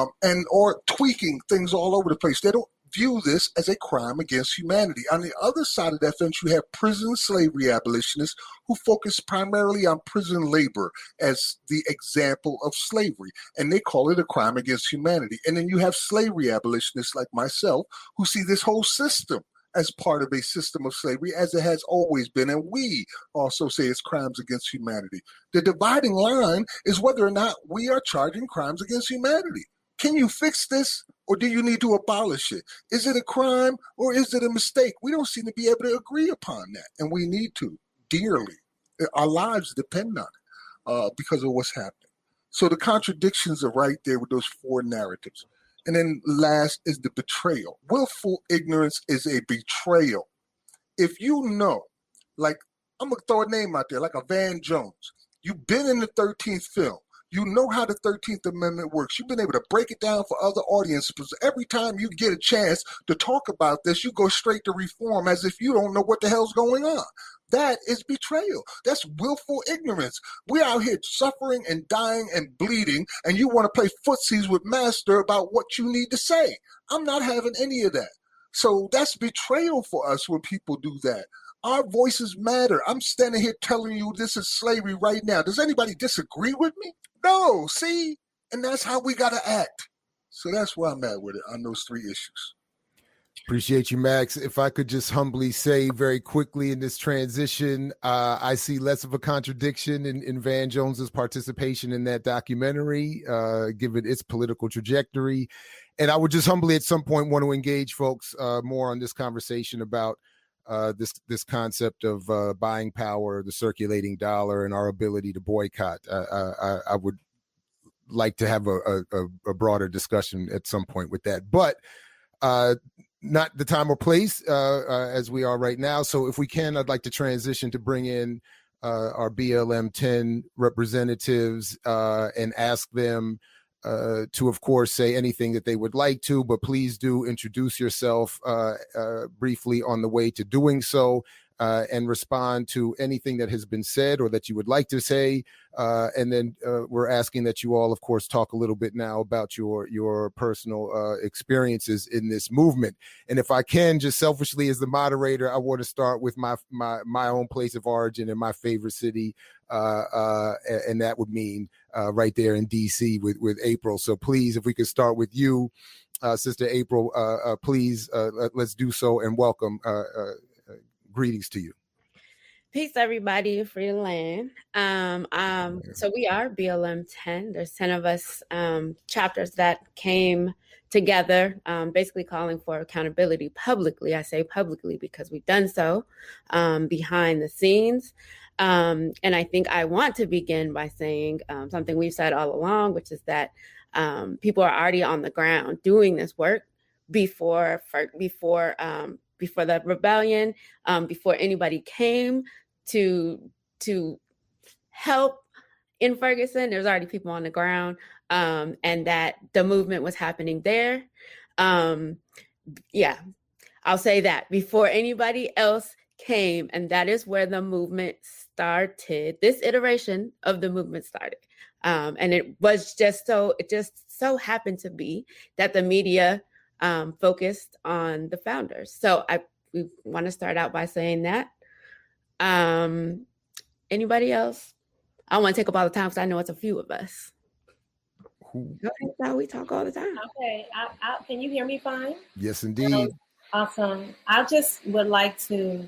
Speaker 5: Or tweaking things all over the place. They don't view this as a crime against humanity. On the other side of that fence, you have prison slavery abolitionists who focus primarily on prison labor as the example of slavery, and they call it a crime against humanity. And then you have slavery abolitionists like myself who see this whole system as part of a system of slavery, as it has always been, and we also say it's crimes against humanity. The dividing line is whether or not we are charging crimes against humanity. Can you fix this, or do you need to abolish it? Is it a crime, or is it a mistake? We don't seem to be able to agree upon that, and we need to dearly. Our lives depend on it because of what's happening. So the contradictions are right there with those 4 narratives. And then last is the betrayal. Willful ignorance is a betrayal. if you know, like, I'm going to throw a name out there, like a Van Jones. You've been in the 13th film. You know how the 13th Amendment works. You've been able to break it down for other audiences. Because every time you get a chance to talk about this, you go straight to reform as if you don't know what the hell's going on. That is betrayal. That's willful ignorance. We're out here suffering and dying and bleeding, and you want to play footsies with Master about what you need to say. I'm not having any of that. So that's betrayal for us when people do that. Our voices matter. I'm standing here telling you this is slavery right now. Does anybody disagree with me? No, see? And that's how we got to act. So that's where I'm at with it on those three issues.
Speaker 1: Appreciate you, Max. If I could just humbly say very quickly in this transition, I see less of a contradiction in Van Jones's participation in that documentary, given its political trajectory. And I would just humbly at some point want to engage folks more on this conversation about this concept of buying power, the circulating dollar, and our ability to boycott. I would like to have a broader discussion at some point with that, but not the time or place as we are right now. So if we can, I'd like to transition to bring in our BLM 10 representatives and ask them to, of course, say anything that they would like to, but please do introduce yourself briefly on the way to doing so, and respond to anything that has been said or that you would like to say. And then we're asking that you all, of course, talk a little bit now about your personal experiences in this movement. And if I can, just selfishly as the moderator, I want to start with my own place of origin and my favorite city, and that would mean right there in DC with April. So please, if we could start with you, Sister April, please, let's do so, and welcome. Greetings to you.
Speaker 8: Peace, everybody. Free land. So we are BLM 10. There's 10 of us chapters that came together, basically calling for accountability publicly. I say publicly because we've done so behind the scenes. And I think I want to begin by saying something we've said all along, which is that people are already on the ground doing this work before the rebellion, before anybody came to help in Ferguson. There's already people on the ground, and that the movement was happening there. Yeah, I'll say that before anybody else came, and that is where the movement started. This iteration of the movement started, and it just so happened to be that the media focused on the founders. So we want to start out by saying that. Anybody else? I don't want to take up all the time because I know it's a few of us. Go ahead, we talk all the time.
Speaker 9: Okay, can you hear me fine?
Speaker 1: Yes, indeed.
Speaker 9: Awesome. I just would like to,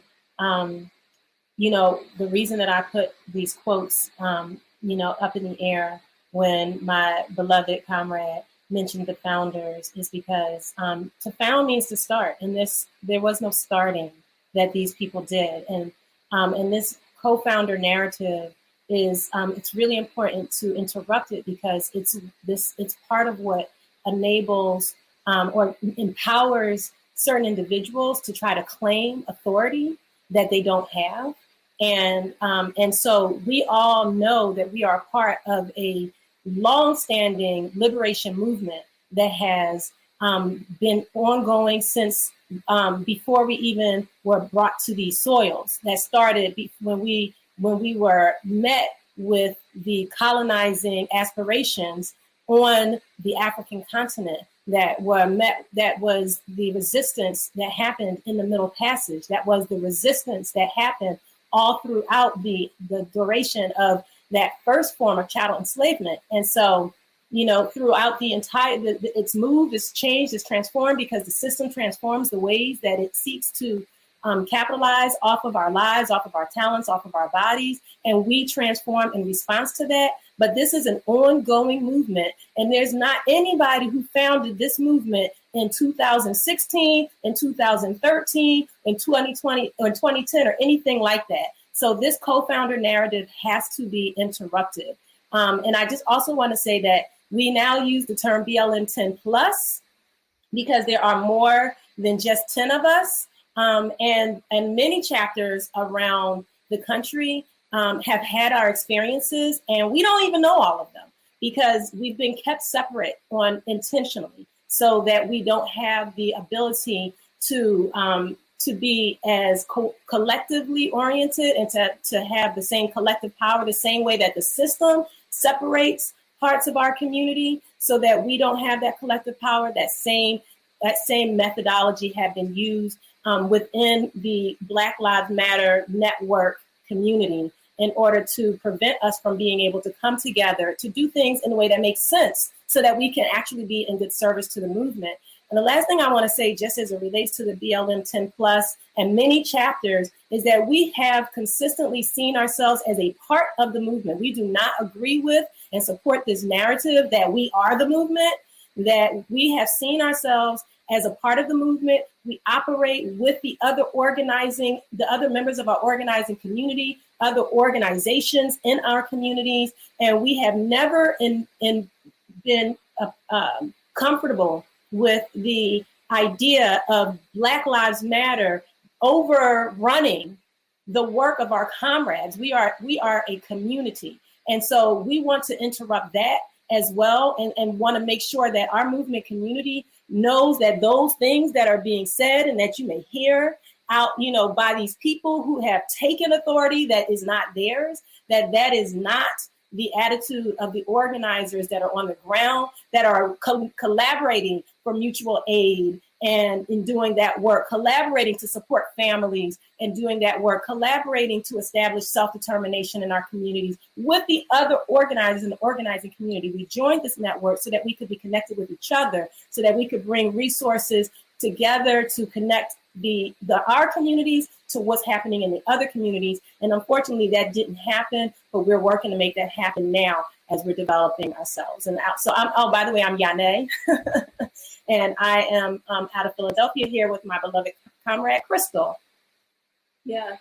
Speaker 9: the reason that I put these quotes, up in the air when my beloved comrade mentioned the founders is because to found means to start, and there was no starting that these people did, and this co-founder narrative is it's really important to interrupt it because it's part of what enables or empowers certain individuals to try to claim authority that they don't have, and so we all know that we are part of a long-standing liberation movement that has been ongoing since before we even were brought to these soils. That started when we were met with the colonizing aspirations on the African continent that was the resistance that happened in the Middle Passage. That was the resistance that happened all throughout the duration of that first form of chattel enslavement. And so, throughout the entire, it's moved, it's changed, it's transformed because the system transforms the ways that it seeks to capitalize off of our lives, off of our talents, off of our bodies, and we transform in response to that. But this is an ongoing movement, and there's not anybody who founded this movement in 2016, in 2013, in 2020, or 2010, or anything like that. So this co-founder narrative has to be interrupted. And I just also want to say that we now use the term BLM 10 plus because there are more than just 10 of us. and many chapters around the country have had our experiences, and we don't even know all of them because we've been kept separate intentionally so that we don't have the ability to be as collectively oriented and to have the same collective power, the same way that the system separates parts of our community, so that we don't have that collective power. That same methodology have been used within the Black Lives Matter network community in order to prevent us from being able to come together to do things in a way that makes sense so that we can actually be in good service to the movement. And the last thing I want to say, just as it relates to the BLM 10 plus and many chapters, is that we have consistently seen ourselves as a part of the movement. We do not agree with and support this narrative that we are the movement, that we have seen ourselves as a part of the movement. We operate with the other members of our organizing community, other organizations in our communities, and we have never been comfortable with the idea of Black Lives Matter overrunning the work of our comrades. We are a community. And so we want to interrupt that as well, and want to make sure that our movement community knows that those things that are being said and that you may hear out, by these people who have taken authority that is not theirs, that is not the attitude of the organizers that are on the ground, that are collaborating for mutual aid and in doing that work, collaborating to support families and doing that work, collaborating to establish self-determination in our communities with the other organizers in the organizing community. We joined this network so that we could be connected with each other, so that we could bring resources together to connect our communities to what's happening in the other communities. And unfortunately, that didn't happen, but we're working to make that happen now as we're developing ourselves. And so by the way, I'm Yane, and I am out of Philadelphia here with my beloved comrade, Crystal.
Speaker 10: Yeah,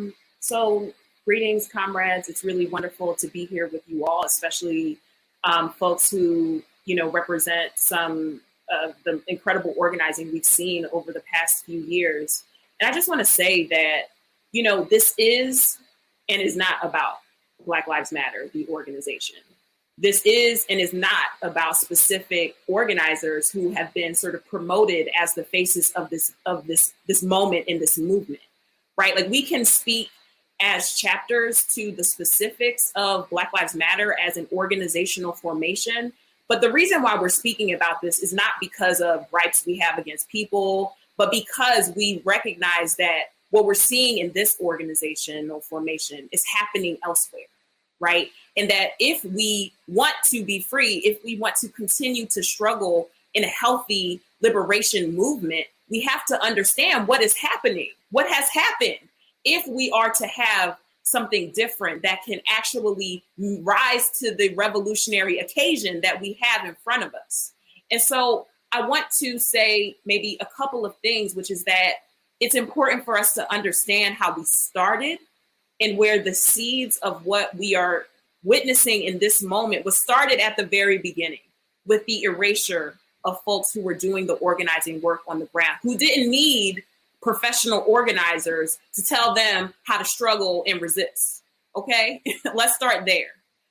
Speaker 10: so greetings, comrades. It's really wonderful to be here with you all, especially folks who, represent some of the incredible organizing we've seen over the past few years. And I just want to say that, this is and is not about Black Lives Matter, the organization. This is and is not about specific organizers who have been sort of promoted as the faces of this moment in this movement, right? Like, we can speak as chapters to the specifics of Black Lives Matter as an organizational formation. But the reason why we're speaking about this is not because of rights we have against people, but because we recognize that what we're seeing in this organizational formation is happening elsewhere, right? And that if we want to be free, if we want to continue to struggle in a healthy liberation movement, we have to understand what is happening, what has happened, if we are to have something different that can actually rise to the revolutionary occasion that we have in front of us. And so I want to say maybe a couple of things, which is that it's important for us to understand how we started and where the seeds of what we are witnessing in this moment was started at the very beginning with the erasure of folks who were doing the organizing work on the ground, who didn't need professional organizers to tell them how to struggle and resist. Okay, let's start there.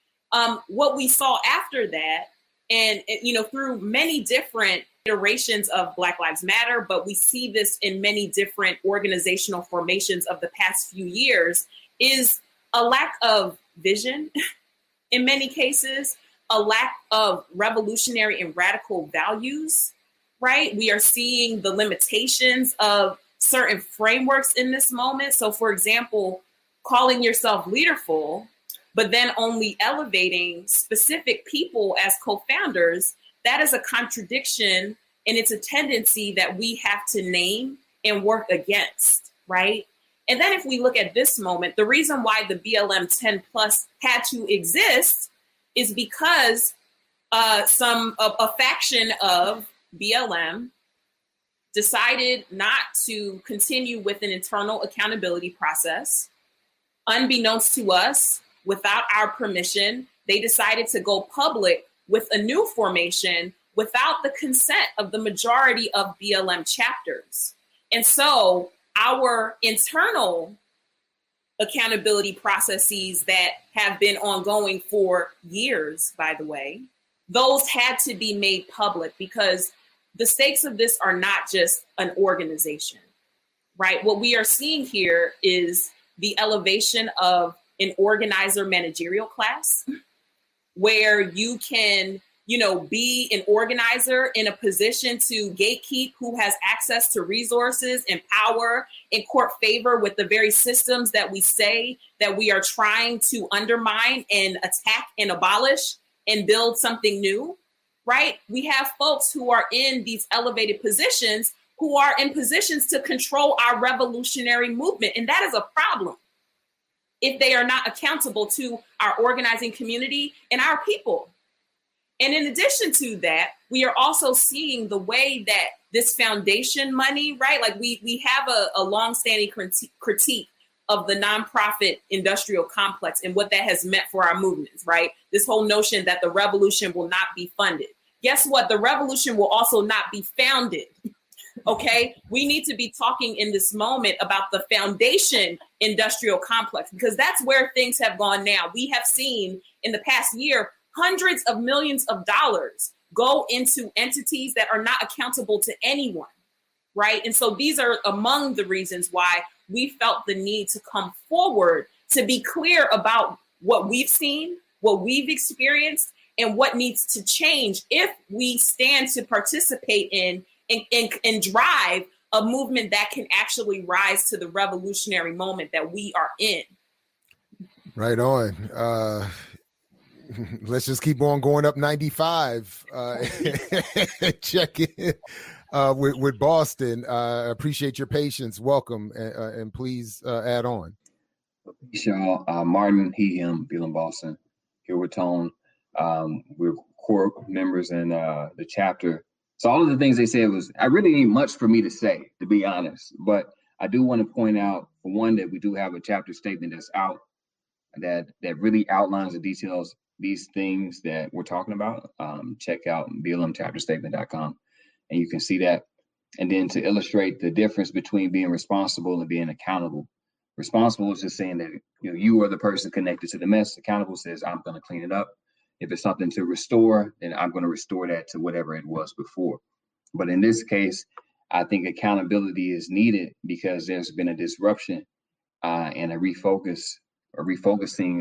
Speaker 10: What we saw after that, and through many different iterations of Black Lives Matter, but we see this in many different organizational formations of the past few years, is a lack of vision in many cases, a lack of revolutionary and radical values, right? We are seeing the limitations of certain frameworks in this moment. So, for example, calling yourself leaderful, but then only elevating specific people as co-founders, that is a contradiction, and it's a tendency that we have to name and work against, right? And then if we look at this moment, the reason why the BLM 10 plus had to exist is because a faction of BLM decided not to continue with an internal accountability process. Unbeknownst to us, without our permission, they decided to go public with a new formation without the consent of the majority of BLM chapters. And so our internal accountability processes that have been ongoing for years, by the way, those had to be made public because the stakes of this are not just an organization, right? What we are seeing here is the elevation of an organizer managerial class where you can, be an organizer in a position to gatekeep who has access to resources and power and court favor with the very systems that we say that we are trying to undermine and attack and abolish and build something new, right? We have folks who are in these elevated positions who are in positions to control our revolutionary movement. And that is a problem if they are not accountable to our organizing community and our people. And in addition to that, we are also seeing the way that this foundation money, right? Like we have a longstanding critique of the nonprofit industrial complex and what that has meant for our movements, right? This whole notion that the revolution will not be funded. Guess what? The revolution will also not be founded. Okay, we need to be talking in this moment about the foundation industrial complex, because that's where things have gone now. We have seen in the past year hundreds of millions of dollars go into entities that are not accountable to anyone, right? And so these are among the reasons why we felt the need to come forward to be clear about what we've seen, what we've experienced, and what needs to change if we stand to participate in and drive a movement that can actually rise to the revolutionary moment that we are in.
Speaker 1: Right on. Let's just keep on going up 95. Check in with Boston. Appreciate your patience. Welcome, and please add on.
Speaker 11: Peace, y'all. Martin, he, him, Bill in Boston. Here with Tone. We're core members in the chapter. So all of the things they said I really ain't much for me to say, to be honest. But I do want to point out, for one, that we do have a chapter statement that's out that really outlines the details, these things that we're talking about. Check out blmchapterstatement.com and you can see that. And then to illustrate the difference between being responsible and being accountable. Responsible is just saying that you are the person connected to the mess. Accountable says I'm going to clean it up. If it's something to restore, then I'm going to restore that to whatever it was before. But in this case, I think accountability is needed because there's been a disruption and a refocusing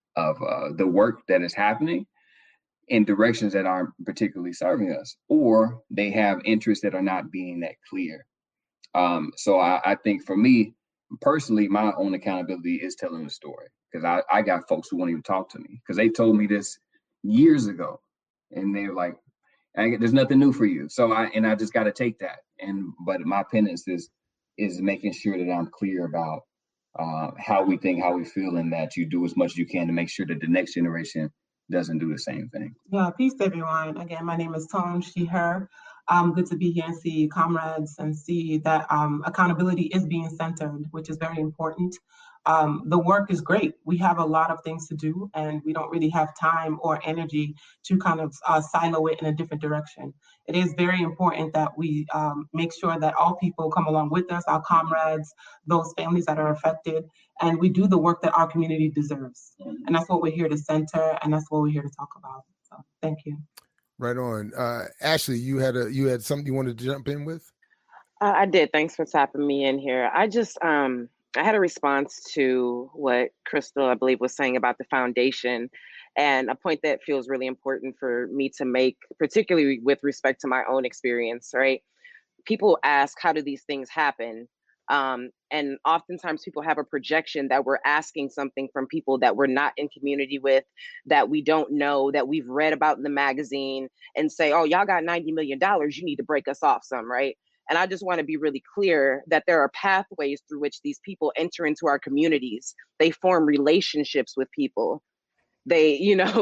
Speaker 11: of the work that is happening in directions that aren't particularly serving us, or they have interests that are not being that clear. So I think for me, personally, my own accountability is telling the story, because I got folks who won't even talk to me because they told me this years ago and they're like, there's nothing new for you. So I just got to take that. But my penance is making sure that I'm clear about how we think, how we feel, and that you do as much as you can to make sure that the next generation doesn't do the same thing.
Speaker 12: Yeah, peace everyone. Again, my name is Tone, she, her. Good to be here and see comrades and see that accountability is being centered, which is very important. The work is great. We have a lot of things to do, and we don't really have time or energy to kind of silo it in a different direction. It is very important that we make sure that all people come along with us, our comrades, those families that are affected, and we do the work that our community deserves. And that's what we're here to center, and that's what we're here to talk about. So thank you.
Speaker 1: Right on. Ashley, you had something you wanted to jump in with?
Speaker 6: I did. Thanks for tapping me in here. I had a response to what Crystal, I believe, was saying about the foundation, and a point that feels really important for me to make, particularly with respect to my own experience, right? People ask, how do these things happen? And oftentimes people have a projection that we're asking something from people that we're not in community with, that we don't know, that we've read about in the magazine, and say, oh, y'all got $90 million, you need to break us off some, right? And I just want to be really clear that there are pathways through which these people enter into our communities. They form relationships with people. They,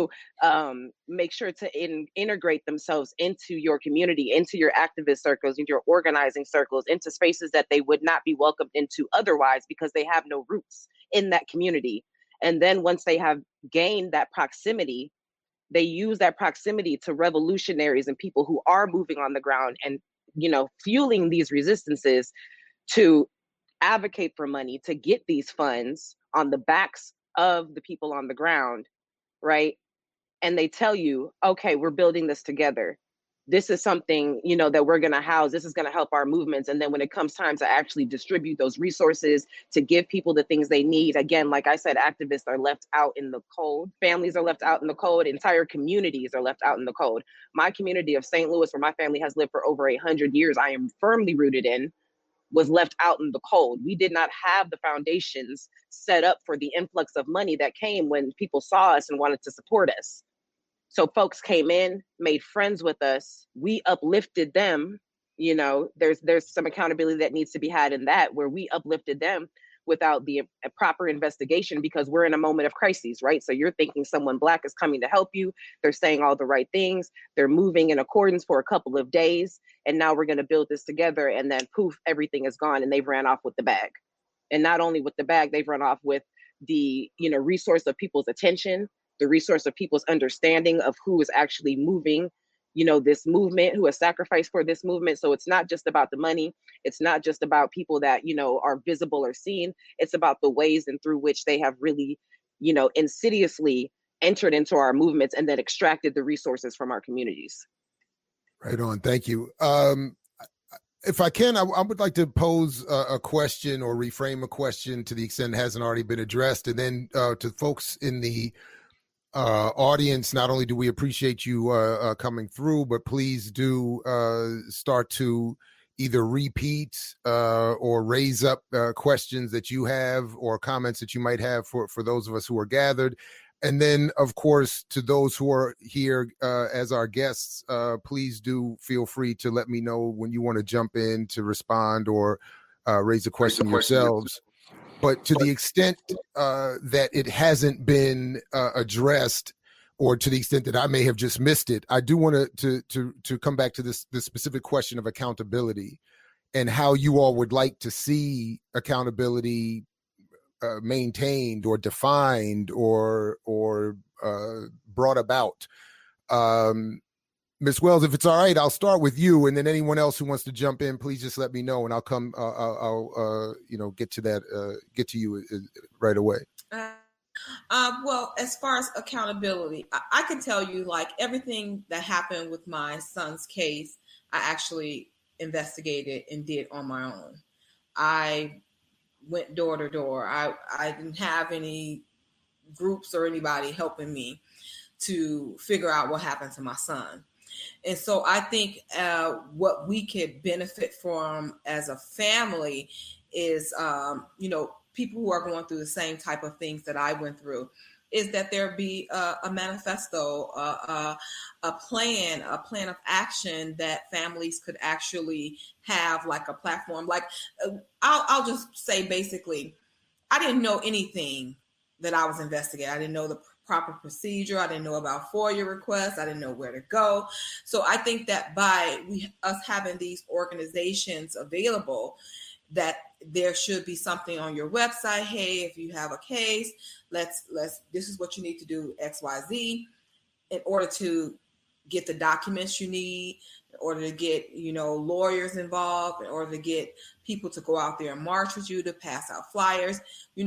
Speaker 6: make sure to integrate themselves into your community, into your activist circles, into your organizing circles, into spaces that they would not be welcomed into otherwise because they have no roots in that community. And then once they have gained that proximity, they use that proximity to revolutionaries and people who are moving on the ground and fueling these resistances to advocate for money to get these funds on the backs of the people on the ground, right? And they tell you, okay, we're building this together. This is something, you know, that we're going to house. This is going to help our movements. And then when it comes time to actually distribute those resources to give people the things they need, again, like I said, activists are left out in the cold. Families are left out in the cold. Entire communities are left out in the cold. My community of St. Louis, where my family has lived for over 100 years, I am firmly rooted in, was left out in the cold. We did not have the foundations set up for the influx of money that came when people saw us and wanted to support us. So folks came in, made friends with us. We uplifted them. You know, there's some accountability that needs to be had in that, where we uplifted them without the proper investigation, because we're in a moment of crises, right? So you're thinking someone Black is coming to help you. They're saying all the right things. They're moving in accordance for a couple of days. And now we're going to build this together. And then poof, everything is gone. And they've ran off with the bag. And not only with the bag, they've run off with the, you know, resource of people's attention, the resource of people's understanding of who is actually moving, you know, this movement, who has sacrificed for this movement. So it's not just about the money. It's not just about people that, you know, are visible or seen. It's about the ways and through which they have really, you know, insidiously entered into our movements and then extracted the resources from our communities.
Speaker 1: Right on. Thank you. If I can, I would like to pose a question or reframe a question to the extent it hasn't already been addressed. And then to folks in the audience, not only do we appreciate you coming through, but please do start to either repeat or raise up questions that you have or comments that you might have for those of us who are gathered. And then, of course, to those who are here as our guests, please do feel free to let me know when you want to jump in to respond or raise a question yourselves. But to the extent that it hasn't been addressed, or to the extent that I may have just missed it, I do want to come back to this specific question of accountability and how you all would like to see accountability maintained or defined or brought about. Ms. Wells, if it's all right, I'll start with you, and then anyone else who wants to jump in, please just let me know, and I'll come. I'll get to that. Get to you right away.
Speaker 3: Well, as far as accountability, I can tell you, like, everything that happened with my son's case, I actually investigated and did on my own. I went door to door. I didn't have any groups or anybody helping me to figure out what happened to my son. And so I think what we could benefit from as a family is, people who are going through the same type of things that I went through, is that there be a manifesto, a plan of action that families could actually have, like a platform. Like, I'll just say, basically, I didn't know anything that I was investigating. I didn't know the proper procedure. I didn't know about FOIA requests. I didn't know where to go. So I think that by us having these organizations available, that there should be something on your website. Hey, if you have a case, this is what you need to do, XYZ, in order to get the documents you need, in order to get, lawyers involved, in order to get people to go out there and march with you, to pass out flyers.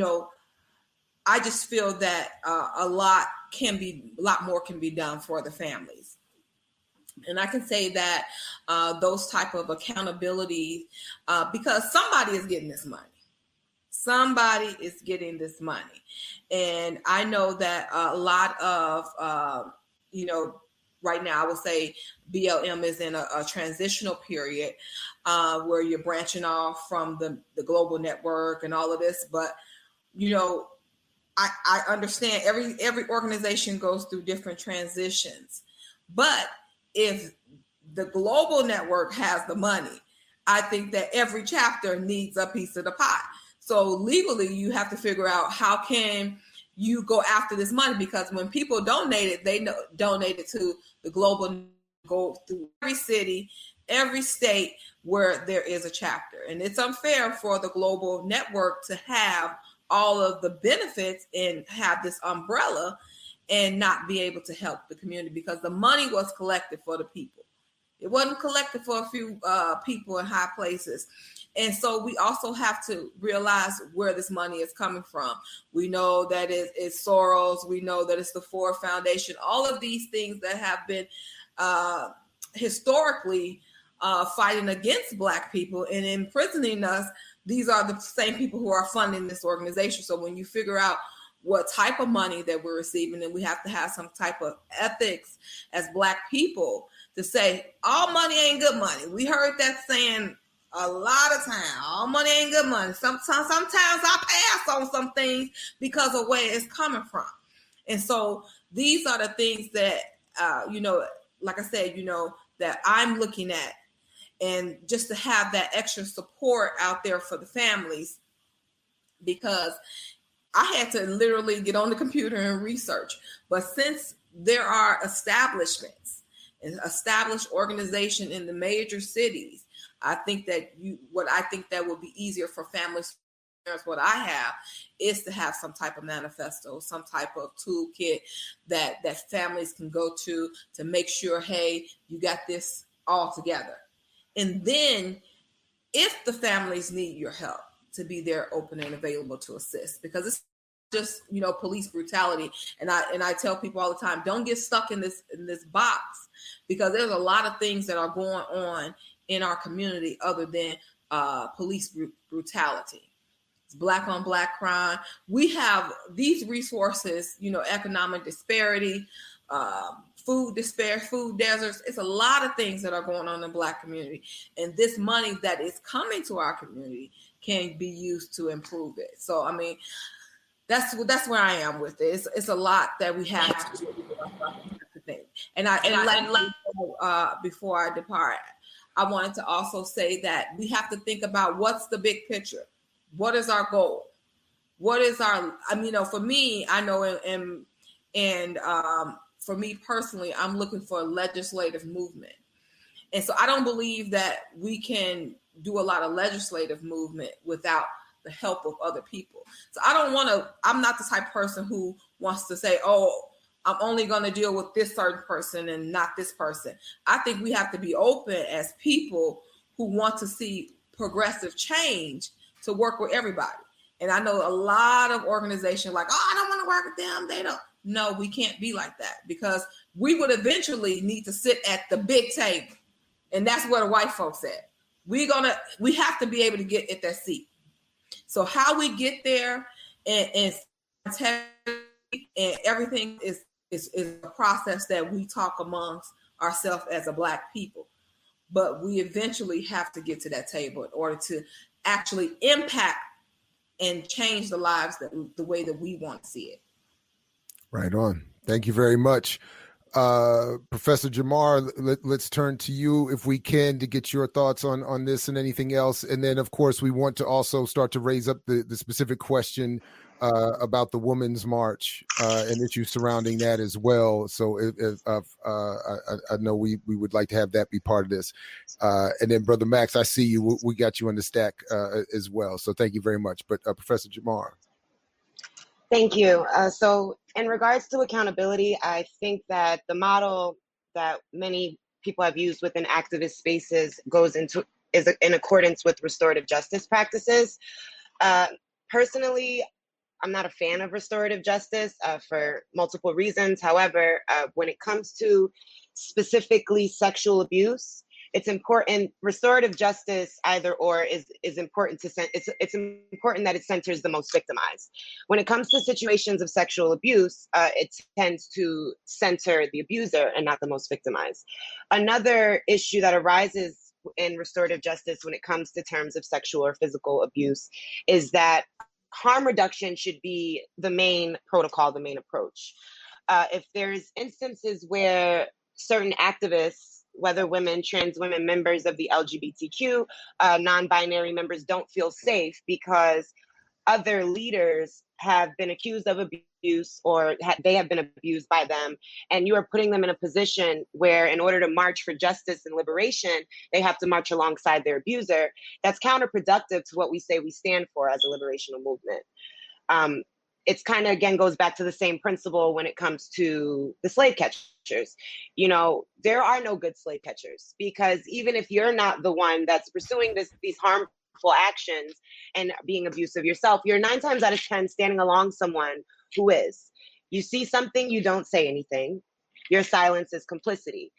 Speaker 3: I just feel that a lot more can be done for the families. And I can say that those type of accountability, because somebody is getting this money. Somebody is getting this money. And I know that a lot of, right now I would say BLM is in a transitional period where you're branching off from the global network and all of this. But, I understand every organization goes through different transitions. But if the global network has the money, I think that every chapter needs a piece of the pie. So legally, you have to figure out how can you go after this money, because when people donate it, they donate it to the global, go through every city, every state where there is a chapter. And it's unfair for the global network to have all of the benefits and have this umbrella and not be able to help the community, because the money was collected for the people. It wasn't collected for a few people in high places. And so we also have to realize where this money is coming from. We know that it's Soros. We know that it's the Ford Foundation. All of these things that have been historically fighting against Black people and imprisoning us. These are the same people who are funding this organization. So when you figure out what type of money that we're receiving, then we have to have some type of ethics as Black people to say all money ain't good money. We heard that saying a lot of time. All money ain't good money. Sometimes I pass on some things because of where it's coming from. And so these are the things that, like I said, that I'm looking at. And just to have that extra support out there for the families, because I had to literally get on the computer and research. But since there are establishments, an established organization in the major cities, I think that would be easier for families. What I have is to have some type of manifesto, some type of toolkit that families can go to make sure, hey, you got this all together. And then if the families need your help, to be there open and available to assist, because it's just, police brutality. And I tell people all the time, don't get stuck in this box, because there's a lot of things that are going on in our community other than police brutality. It's Black on Black crime. We have these resources, economic disparity, food despair, food deserts. It's a lot of things that are going on in the Black community. And this money that is coming to our community can be used to improve it. So, I mean, that's where I am with it. It's a lot that we have to think. Before I depart, I wanted to also say that we have to think about what's the big picture. What is our goal? What is our, for me, I know, and for me personally, I'm looking for a legislative movement. And so I don't believe that we can do a lot of legislative movement without the help of other people. So I'm not the type of person who wants to say, oh, I'm only going to deal with this certain person and not this person. I think we have to be open as people who want to see progressive change to work with everybody. And I know a lot of organizations like, oh, I don't want to work with them. They don't. No, we can't be like that, because we would eventually need to sit at the big table. And that's where the white folks at. We have to be able to get at that seat. So how we get there and everything is a process that we talk amongst ourselves as a Black people. But we eventually have to get to that table in order to actually impact and change the lives the way that we want to see it.
Speaker 1: Right on. Thank you very much. Professor Jamar, let's turn to you if we can to get your thoughts on this and anything else. And then, of course, we want to also start to raise up the specific question about the Women's March and issues surrounding that as well. So I know we would like to have that be part of this. And then, Brother Max, I see you. We got you on the stack as well. So thank you very much. But Professor Jamar.
Speaker 7: Thank you. So in regards to accountability, I think that the model that many people have used within activist spaces is in accordance with restorative justice practices. Personally, I'm not a fan of restorative justice for multiple reasons. However, when it comes to specifically sexual abuse, it's important. Restorative justice either or is important it's important that it centers the most victimized. When it comes to situations of sexual abuse, it tends to center the abuser and not the most victimized. Another issue that arises in restorative justice when it comes to terms of sexual or physical abuse is that harm reduction should be the main protocol, the main approach. If there's instances where certain activists, whether women, trans women, members of the LGBTQ, non-binary members, don't feel safe because other leaders have been accused of abuse or they have been abused by them, and you are putting them in a position where in order to march for justice and liberation, they have to march alongside their abuser. That's counterproductive to what we say we stand for as a liberational movement. It's kind of, again, goes back to the same principle when it comes to the slave catchers. There are no good slave catchers, because even if you're not the one that's pursuing these harmful actions and being abusive yourself, you're 9 times out of 10 standing along someone who is. You see something, you don't say anything. Your silence is complicity.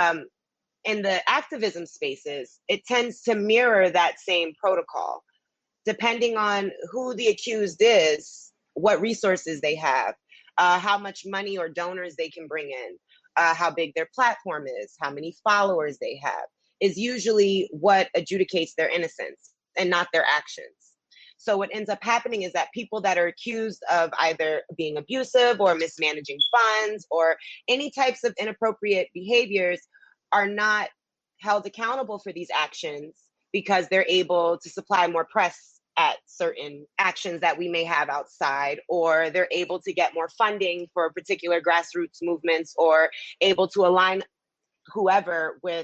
Speaker 7: In the activism spaces, it tends to mirror that same protocol. Depending on who the accused is, what resources they have, how much money or donors they can bring in, how big their platform is, how many followers they have, is usually what adjudicates their innocence and not their actions. So what ends up happening is that people that are accused of either being abusive or mismanaging funds or any types of inappropriate behaviors are not held accountable for these actions because they're able to supply more press at certain actions that we may have outside, or they're able to get more funding for particular grassroots movements, or able to align whoever with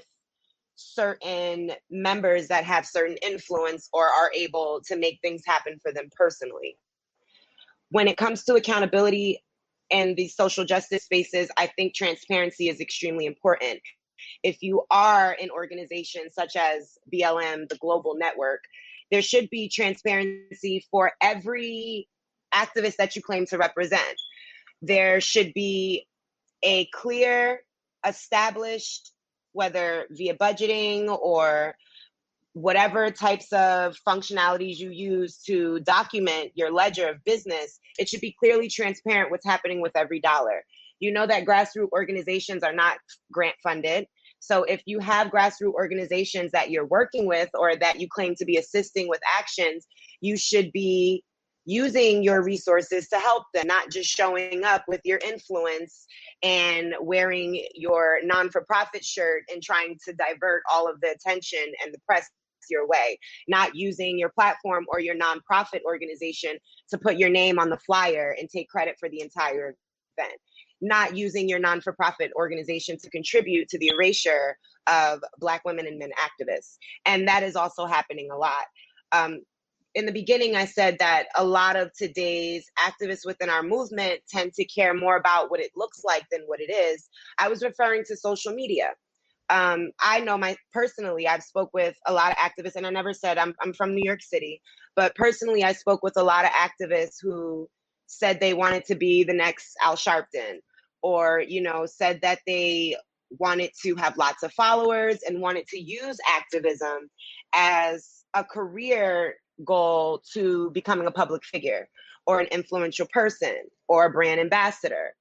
Speaker 7: certain members that have certain influence or are able to make things happen for them personally. When it comes to accountability and these social justice spaces, I think transparency is extremely important. If you are an organization such as BLM, the global network, there should be transparency for every activist that you claim to represent. There should be a clear, established, whether via budgeting or whatever types of functionalities you use to document your ledger of business, it should be clearly transparent what's happening with every dollar. You know that grassroots organizations are not grant funded. So if you have grassroots organizations that you're working with or that you claim to be assisting with actions, you should be using your resources to help them, not just showing up with your influence and wearing your non-for-profit shirt and trying to divert all of the attention and the press your way, not using your platform or your nonprofit organization to put your name on the flyer and take credit for the entire event, not using your non-for-profit organization to contribute to the erasure of Black women and men activists. And that is also happening a lot. In the beginning, I said that a lot of today's activists within our movement tend to care more about what it looks like than what it is. I was referring to social media. I know personally, I've spoke with a lot of activists, and I never said I'm from New York City, but personally, I spoke with a lot of activists who said they wanted to be the next Al Sharpton, or, said that they wanted to have lots of followers and wanted to use activism as a career goal to becoming a public figure or an influential person or a brand ambassador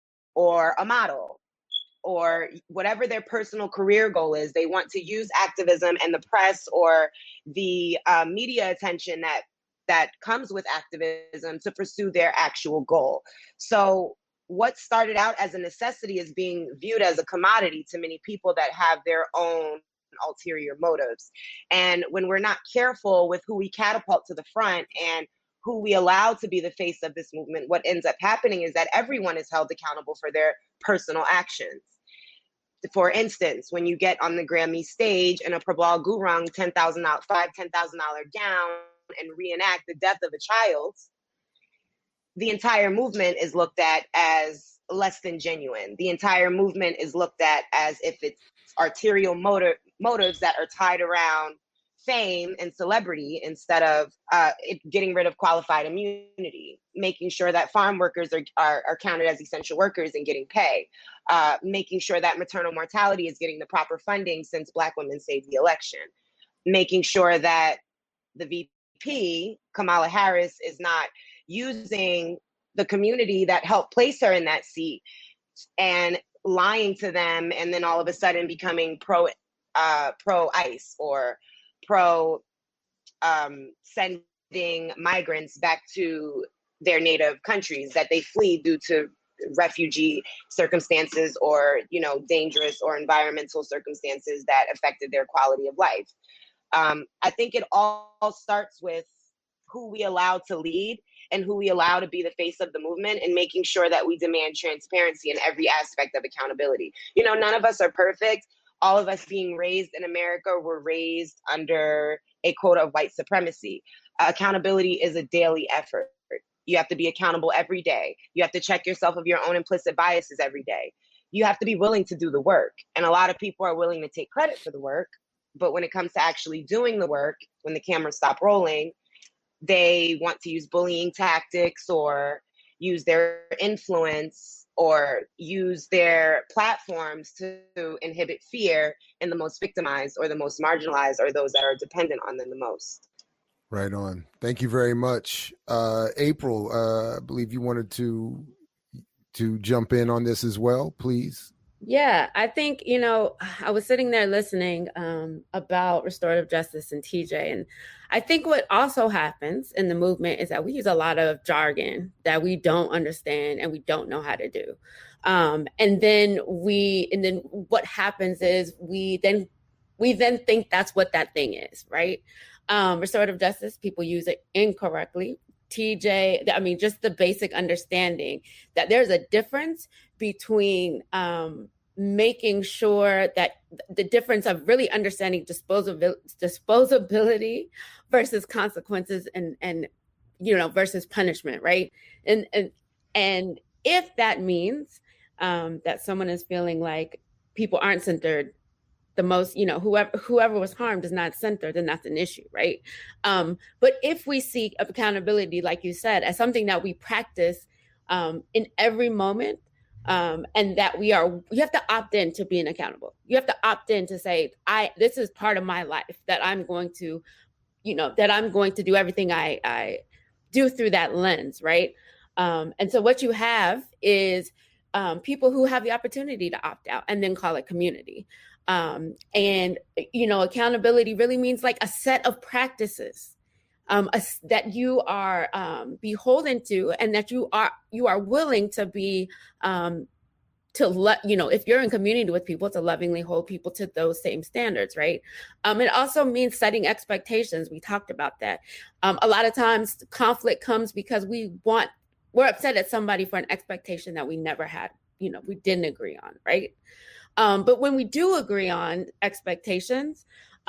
Speaker 7: or a model or whatever their personal career goal is. They want to use activism and the press or the media attention that comes with activism to pursue their actual goal. So what started out as a necessity is being viewed as a commodity to many people that have their own ulterior motives. And when we're not careful with who we catapult to the front and who we allow to be the face of this movement, what ends up happening is that everyone is held accountable for their personal actions. For instance, when you get on the Grammy stage in a Prabal Gurung $10,000 gown and reenact the death of a child, the entire movement is looked at as less than genuine. The entire movement is looked at as if it's arterial motives that are tied around fame and celebrity instead of getting rid of qualified immunity, making sure that farm workers are counted as essential workers and getting pay, making sure that maternal mortality is getting the proper funding since Black women saved the election, making sure that the VP, Kamala Harris, is not using the community that helped place her in that seat and lying to them and then all of a sudden becoming pro ICE or pro sending migrants back to their native countries that they flee due to refugee circumstances or, dangerous or environmental circumstances that affected their quality of life. I think it all starts with who we allow to lead and who we allow to be the face of the movement, and making sure that we demand transparency in every aspect of accountability. None of us are perfect. All of us being raised in America were raised under a quota of white supremacy. Accountability is a daily effort. You have to be accountable every day. You have to check yourself of your own implicit biases every day. You have to be willing to do the work. And a lot of people are willing to take credit for the work, But when it comes to actually doing the work, when the cameras stop rolling, they want to use bullying tactics or use their influence or use their platforms to inhibit fear in the most victimized or the most marginalized or those that are dependent on them the most.
Speaker 1: Right on. Thank you very much. April, I believe you wanted to jump in on this as well, please.
Speaker 8: Yeah, I think, I was sitting there listening about restorative justice and TJ. And I think what also happens in the movement is that we use a lot of jargon that we don't understand and we don't know how to do. And then what happens is we then think that's what that thing is, right? Restorative justice, people use it incorrectly. TJ, I mean, just the basic understanding that there's a difference between making sure that the difference of really understanding disposability versus consequences and versus punishment, right? And if that means that someone is feeling like people aren't centered, the most, whoever was harmed is not centered, then that's an issue, right? But if we seek accountability, like you said, as something that we practice in every moment, and that you have to opt in to being accountable. You have to opt in to say, this is part of my life that I'm going to, do everything I do through that lens, right? And so what you have is people who have the opportunity to opt out and then call it community. And accountability really means like a set of practices that you are beholden to, and that you are willing to be if you're in community with people, to lovingly hold people to those same standards, right? It also means setting expectations. We talked about that. A lot of times conflict comes because we're upset at somebody for an expectation that we never had, we didn't agree on, right? But when we do agree on expectations,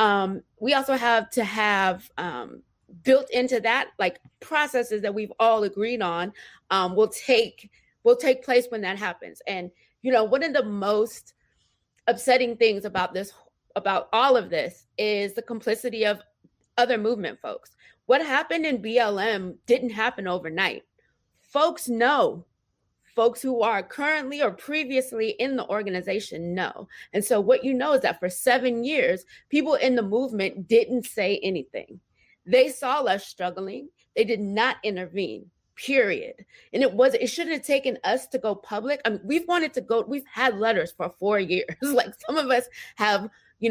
Speaker 8: we also have to have built into that, like processes that we've all agreed on, will take place when that happens. And one of the most upsetting things about all of this is the complicity of other movement folks. What happened in BLM didn't happen overnight. Folks know. Folks who are currently or previously in the organization know. And so what you know is that for 7 years, people in the movement didn't say anything. They saw us struggling. They did not intervene, period. And it shouldn't have taken us to go public. I mean, we've had letters for 4 years. Like some of us have,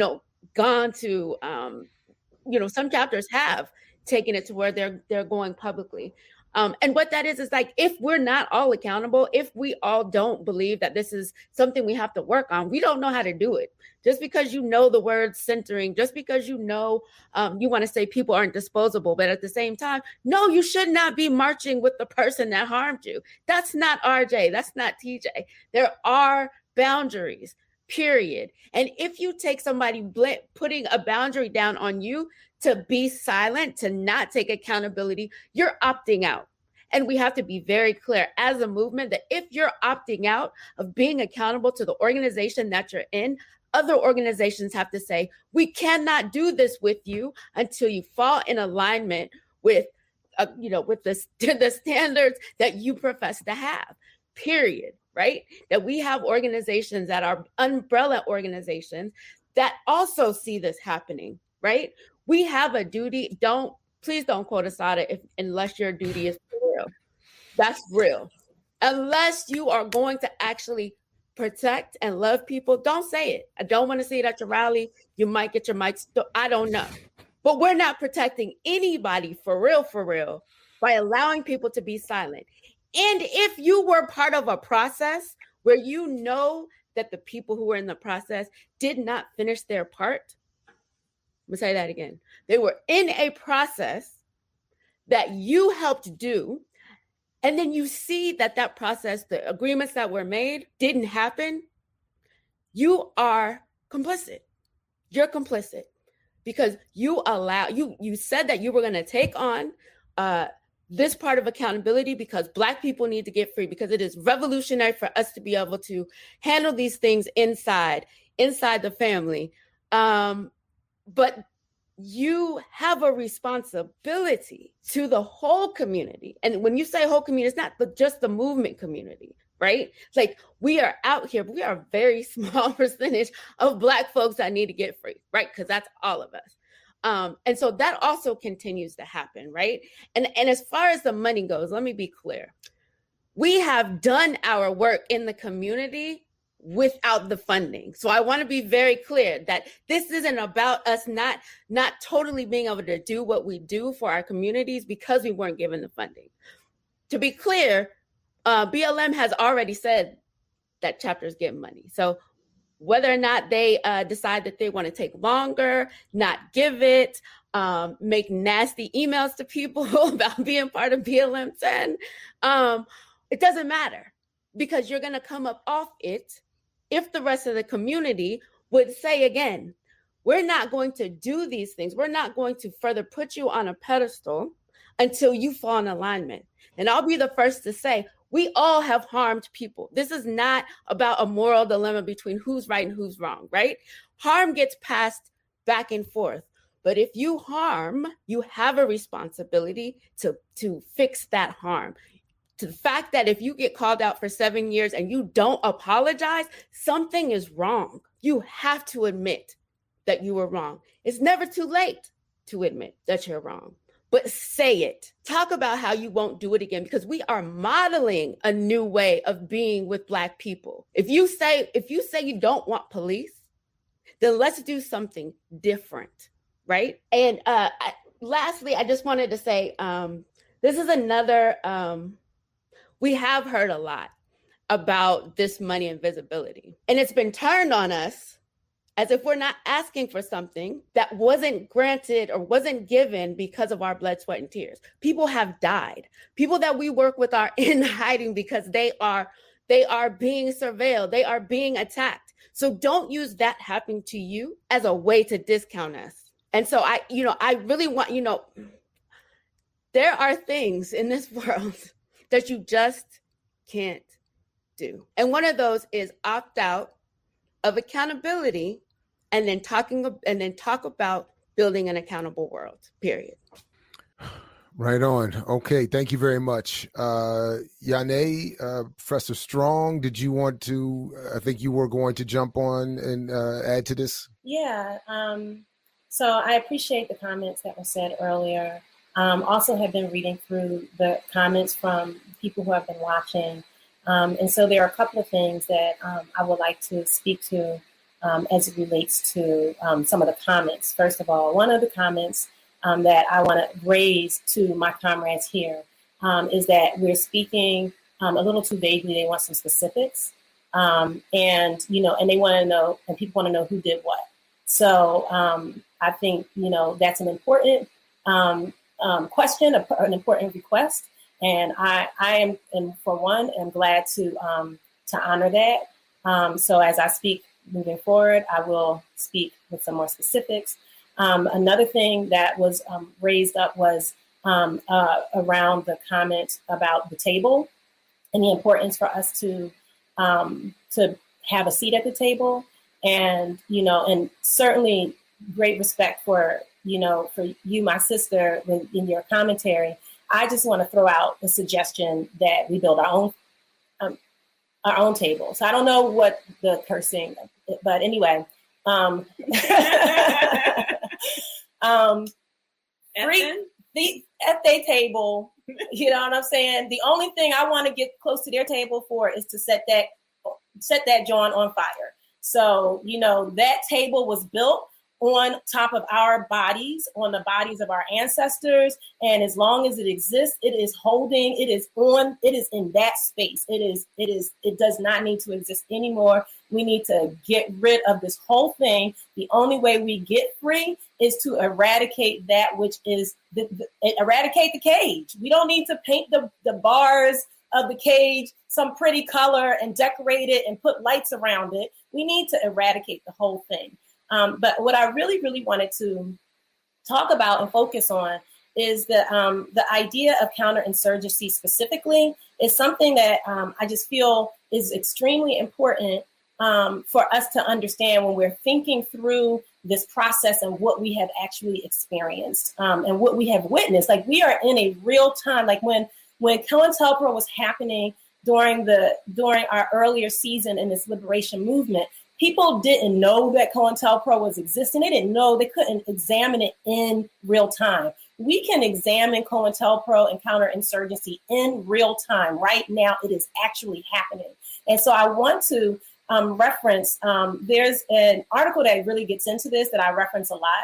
Speaker 8: gone to, some chapters have taken it to where they're going publicly. And what that is like, if we're not all accountable, if we all don't believe that this is something we have to work on, we don't know how to do it. Just because you know the word centering, just because you know you want to say people aren't disposable, but at the same time, no, you should not be marching with the person that harmed you. That's not RJ. That's not TJ. There are boundaries, period. And if you take somebody putting a boundary down on you to be silent, to not take accountability, you're opting out. And we have to be very clear as a movement that if you're opting out of being accountable to the organization that you're in, other organizations have to say, we cannot do this with you until you fall in alignment with, with the standards that you profess to have, period, right? That we have organizations that are umbrella organizations that also see this happening, right? We have a duty. Please don't quote Assata unless your duty is real. That's real. Unless you are going to actually protect and love people, don't say it. I don't want to see it at your rally. You might get your mics. I don't know. But we're not protecting anybody for real, by allowing people to be silent. And if you were part of a process where you know that the people who were in the process did not finish their part, I'm gonna say that again. They were in a process that you helped do, and then you see that process, the agreements that were made didn't happen, you are complicit. You're complicit because you said that you were going to take on this part of accountability because Black people need to get free, because it is revolutionary for us to be able to handle these things inside the family. but you have a responsibility to the whole community. And when you say whole community, it's not just the movement community, right? Like, we are out here, but we are a very small percentage of Black folks that need to get free, right? Because that's all of us. And so that also continues to happen, right? And as far as the money goes, let me be clear. We have done our work in the community without the funding. So I want to be very clear that this isn't about us not totally being able to do what we do for our communities because we weren't given the funding. To be clear, BLM has already said that chapters get money. So whether or not they decide that they want to take longer, not give it, make nasty emails to people about being part of BLM 10, it doesn't matter, because you're going to come up off it if the rest of the community would say, again, we're not going to do these things. We're not going to further put you on a pedestal until you fall in alignment. And I'll be the first to say, we all have harmed people. This is not about a moral dilemma between who's right and who's wrong, right? Harm gets passed back and forth. But if you harm, you have a responsibility to fix that harm. To the fact that if you get called out for 7 years and you don't apologize, something is wrong. You have to admit that you were wrong. It's never too late to admit that you're wrong, but say it. Talk about how you won't do it again, because we are modeling a new way of being with Black people. If you say you don't want police, then let's do something different, right? And lastly, I just wanted to say, this is another, we have heard a lot about this money and visibility, and it's been turned on us as if we're not asking for something that wasn't granted or wasn't given because of our blood, sweat, and tears. People have died. People that we work with are in hiding because they are being surveilled. They are being attacked. So don't use that happening to you as a way to discount us. And so I really want, there are things in this world that you just can't do. And one of those is opt out of accountability and then talk about building an accountable world, period.
Speaker 1: Right on. Okay. Thank you very much. Yane, Professor Strong, did you want to, I think you were going to jump on and add to this?
Speaker 9: Yeah. So I appreciate the comments that were said earlier. Also have been reading through the comments from people who have been watching. And so there are a couple of things that I would like to speak to as it relates to some of the comments. First of all, one of the comments that I want to raise to my comrades here is that we're speaking a little too vaguely. They want some specifics. And they want to know, and people want to know who did what. So I think, that's an important question, an important request. And I am for one, am glad to honor that. So as I speak moving forward, I will speak with some more specifics. Another thing that was raised up was around the comment about the table and the importance for us to have a seat at the table. And, and certainly great respect for you, my sister, in your commentary. I just want to throw out the suggestion that we build our own table. So I don't know what the cursing, but anyway, the at their table, you know what I'm saying? The only thing I want to get close to their table for is to set that joint on fire. So, that table was built on top of our bodies, on the bodies of our ancestors. And as long as it exists, it is in that space. It does not need to exist anymore. We need to get rid of this whole thing. The only way we get free is to eradicate that which is, eradicate the cage. We don't need to paint the bars of the cage some pretty color and decorate it and put lights around it. We need to eradicate the whole thing. But what I really, really wanted to talk about and focus on is the idea of counterinsurgency specifically is something that I just feel is extremely important for us to understand when we're thinking through this process and what we have actually experienced and what we have witnessed. Like, we are in a real time, like when COINTELPRO was happening during our earlier season in this liberation movement, people didn't know that COINTELPRO was existing. They didn't know, they couldn't examine it in real time. We can examine COINTELPRO and counterinsurgency in real time. Right now, it is actually happening. And so I want to reference, there's an article that really gets into this that I reference a lot.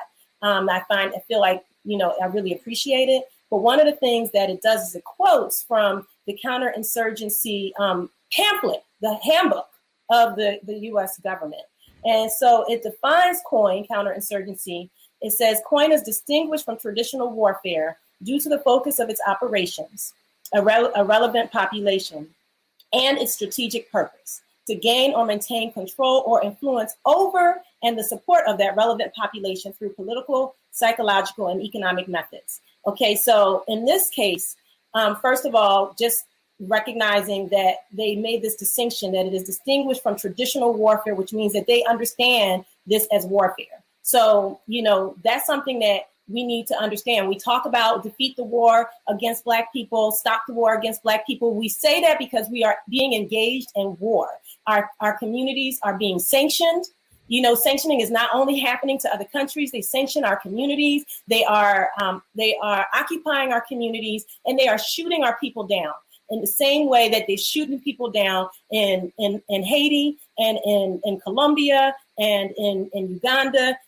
Speaker 9: I feel like, I really appreciate it. But one of the things that it does is it quotes from the counterinsurgency pamphlet, the handbook of the U.S. government. And so it defines COIN, counterinsurgency. It says COIN is distinguished from traditional warfare due to the focus of its operations, a relevant population, and its strategic purpose to gain or maintain control or influence over and the support of that relevant population through political, psychological, and economic methods. Okay, so in this case, first of all, just recognizing that they made this distinction that it is distinguished from traditional warfare, which means that they understand this as warfare. So, that's something that we need to understand. We talk about defeat the war against Black people, stop the war against Black people. We say that because we are being engaged in war. Our communities are being sanctioned. Sanctioning is not only happening to other countries, they sanction our communities. They are occupying our communities, and they are shooting our people down in the same way that they're shooting people down in Haiti and in Colombia and in Uganda.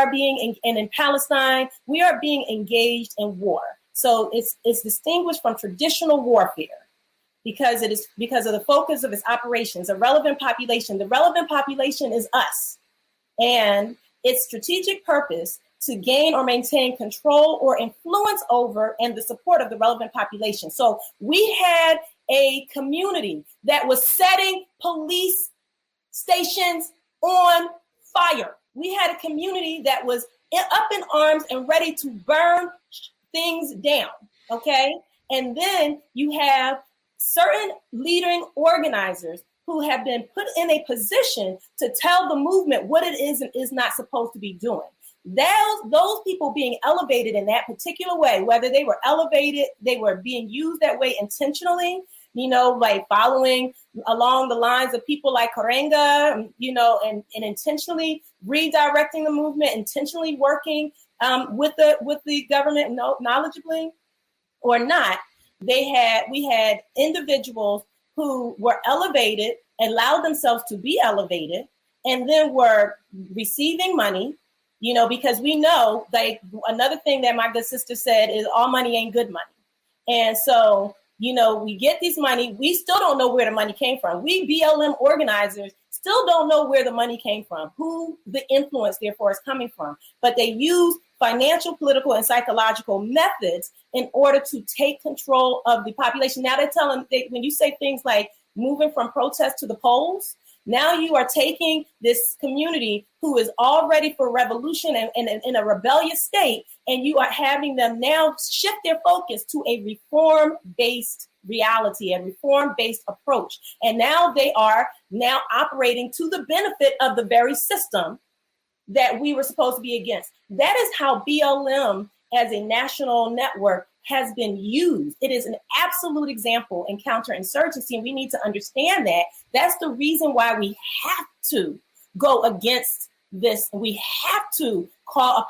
Speaker 9: And in Palestine, we are being engaged in war. So it's distinguished from traditional warfare because it is because of the focus of its operations, a relevant population. The relevant population is us, and its strategic purpose to gain or maintain control or influence over and the support of the relevant population. So we had a community that was setting police stations on fire. We had a community that was up in arms and ready to burn things down, okay? And then you have certain leading organizers who have been put in a position to tell the movement what it is and is not supposed to be doing. Those people being elevated in that particular way, whether they were elevated, they were being used that way intentionally, like following along the lines of people like Karenga, and intentionally redirecting the movement, intentionally working with the government knowledgeably or not. We had individuals who were elevated, allowed themselves to be elevated, and then were receiving money, because we know, like, another thing that my good sister said is all money ain't good money. And so, we get this money. We still don't know where the money came from. We BLM organizers still don't know where the money came from, who the influence, therefore, is coming from. But they use financial, political, and psychological methods in order to take control of the population. Now they're telling, when you say things like moving from protest to the polls, now you are taking this community who is already for revolution and in a rebellious state, and you are having them now shift their focus to a reform-based reality, a reform-based approach. And now they are now operating to the benefit of the very system that we were supposed to be against. That is how BLM as a national network has been used. It is an absolute example in counterinsurgency, and we need to understand that. That's the reason why we have to go against this. We have to call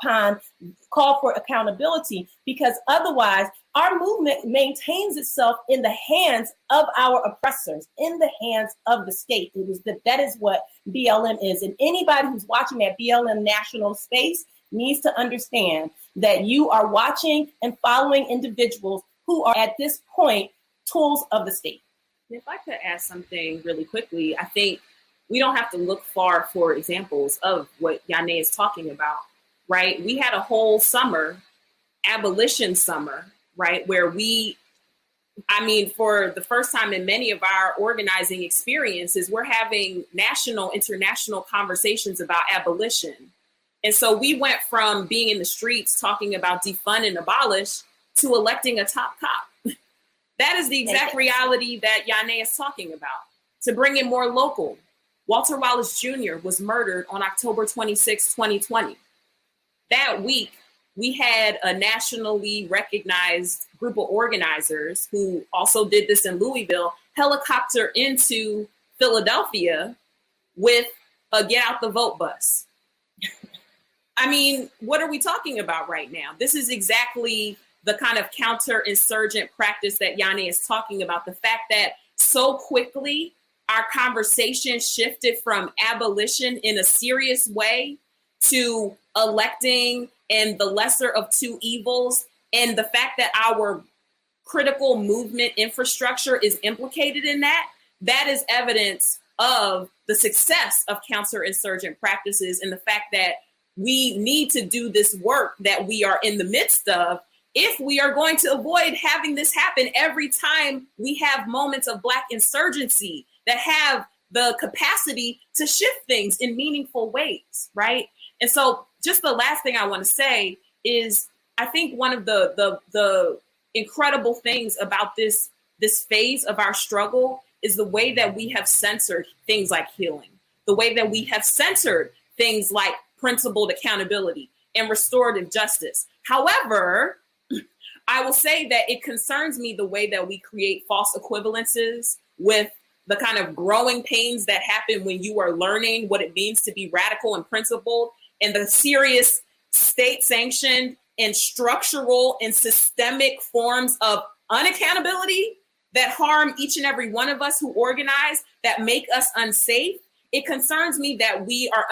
Speaker 9: for accountability, because otherwise our movement maintains itself in the hands of our oppressors, in the hands of the state. That is what BLM is. And anybody who's watching that BLM national space needs to understand that you are watching and following individuals who are at this point tools of the state.
Speaker 10: If I could ask something really quickly, I think we don't have to look far for examples of what Yane is talking about, right? We had a whole summer, abolition summer, right? Where for the first time in many of our organizing experiences, we're having national, international conversations about abolition. And so we went from being in the streets talking about defund and abolish to electing a top cop. That is the exact reality that Yane is talking about, to bring it more local, Walter Wallace Jr. was murdered on October 26, 2020. That week, we had a nationally recognized group of organizers who also did this in Louisville, helicopter into Philadelphia with a Get Out the Vote bus. I mean, what are we talking about right now? This is exactly the kind of counterinsurgent practice that Yanni is talking about. The fact that so quickly our conversation shifted from abolition in a serious way to electing and the lesser of two evils, and the fact that our critical movement infrastructure is implicated in that, that is evidence of the success of counterinsurgent practices and the fact that we need to do this work that we are in the midst of if we are going to avoid having this happen every time we have moments of Black insurgency that have the capacity to shift things in meaningful ways, right? And so just the last thing I want to say is I think one of the incredible things about this phase of our struggle is the way that we have censored things like healing, the way that we have censored things like principled accountability and restorative justice. However, I will say that it concerns me the way that we create false equivalences with the kind of growing pains that happen when you are learning what it means to be radical and principled, and the serious state-sanctioned and structural and systemic forms of unaccountability that harm each and every one of us who organize, that make us unsafe. It concerns me that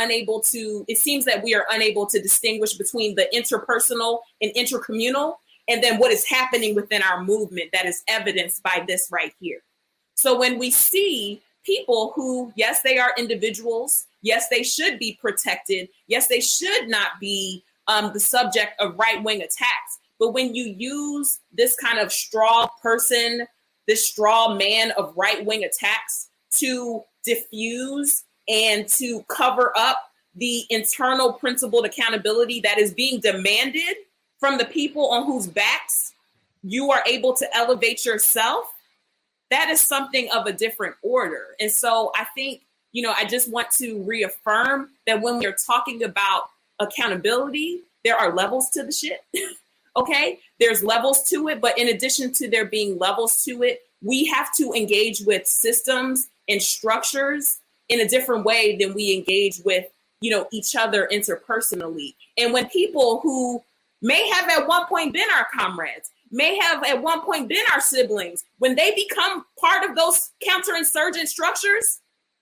Speaker 10: it seems that we are unable to distinguish between the interpersonal and intercommunal, and then what is happening within our movement that is evidenced by this right here. So when we see people who, yes, they are individuals, yes, they should be protected, yes, they should not be the subject of right-wing attacks, but when you use this kind of straw person, this straw man of right-wing attacks to diffuse and to cover up the internal principled accountability that is being demanded from the people on whose backs you are able to elevate yourself, that is something of a different order. And so I think, I just want to reaffirm that when we're talking about accountability, there are levels to the shit. Okay, there's levels to it. But in addition to there being levels to it, we have to engage with systems and structures in a different way than we engage with, each other interpersonally. And when people who may have at one point been our comrades, may have at one point been our siblings, when they become part of those counterinsurgent structures,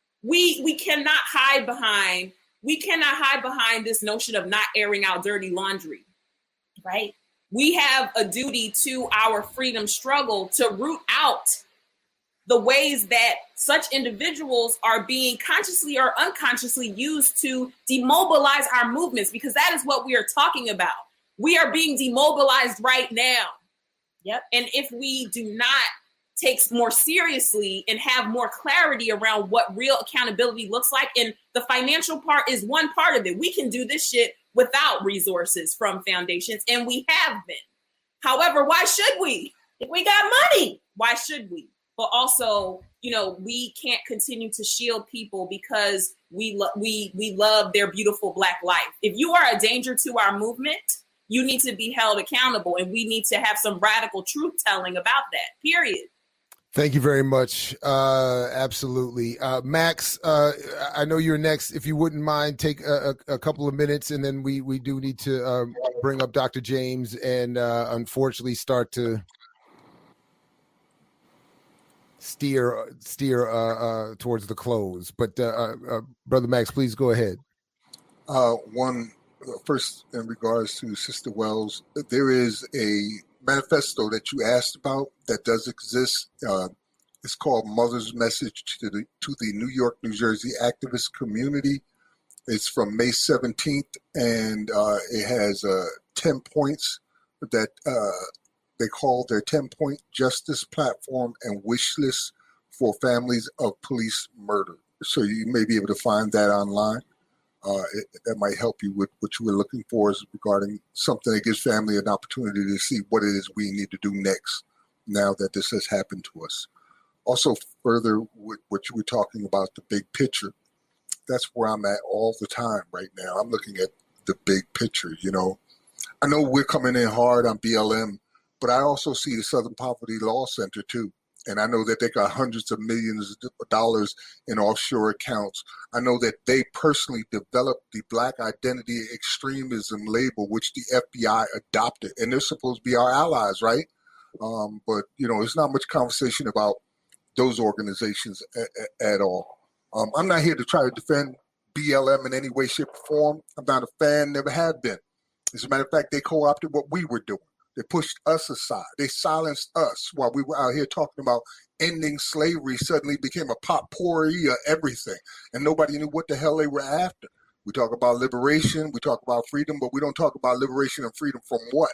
Speaker 10: we cannot hide behind this notion of not airing out dirty laundry, right? We have a duty to our freedom struggle to root out the ways that such individuals are being consciously or unconsciously used to demobilize our movements, because that is what we are talking about. We are being demobilized right now. Yep. And if we do not take more seriously and have more clarity around what real accountability looks like, and the financial part is one part of it. We can do this shit without resources from foundations, and we have been. However, why should we? If we got money, why should we? But also, we can't continue to shield people because we love their beautiful Black life. If you are a danger to our movement, you need to be held accountable, and we need to have some radical truth telling about that, period.
Speaker 1: Thank you very much. Absolutely. Max, I know you're next. If you wouldn't mind, take a couple of minutes, and then we do need to bring up Dr. James and unfortunately start to steer towards the close. But Brother Max, please go ahead.
Speaker 5: First, in regards to Sister Wells, there is a manifesto that you asked about that does exist. It's called Mother's Message to the New York, New Jersey activist community. It's from May 17th, and it has 10 points that they call their 10-point justice platform and wish list for families of police murder. So you may be able to find that online. That might help you with what you were looking for, is regarding something that gives family an opportunity to see what it is we need to do next now that this has happened to us. Also, further with what you were talking about, the big picture, that's where I'm at all the time right now. I'm looking at the big picture, you know. I know we're coming in hard on BLM, but I also see the Southern Poverty Law Center too. And I know that they got hundreds of millions of dollars in offshore accounts. I know that they personally developed the Black Identity Extremism label, which the FBI adopted. And they're supposed to be our allies, right? But, you know, there's not much conversation about those organizations at all. I'm not here to try to defend BLM in any way, shape, or form. I'm not a fan, never have been. As a matter of fact, they co-opted what we were doing. They pushed us aside. They silenced us while we were out here talking about ending slavery. Suddenly became a potpourri of everything, and nobody knew what the hell they were after. We talk about liberation, we talk about freedom, but we don't talk about liberation and freedom from what?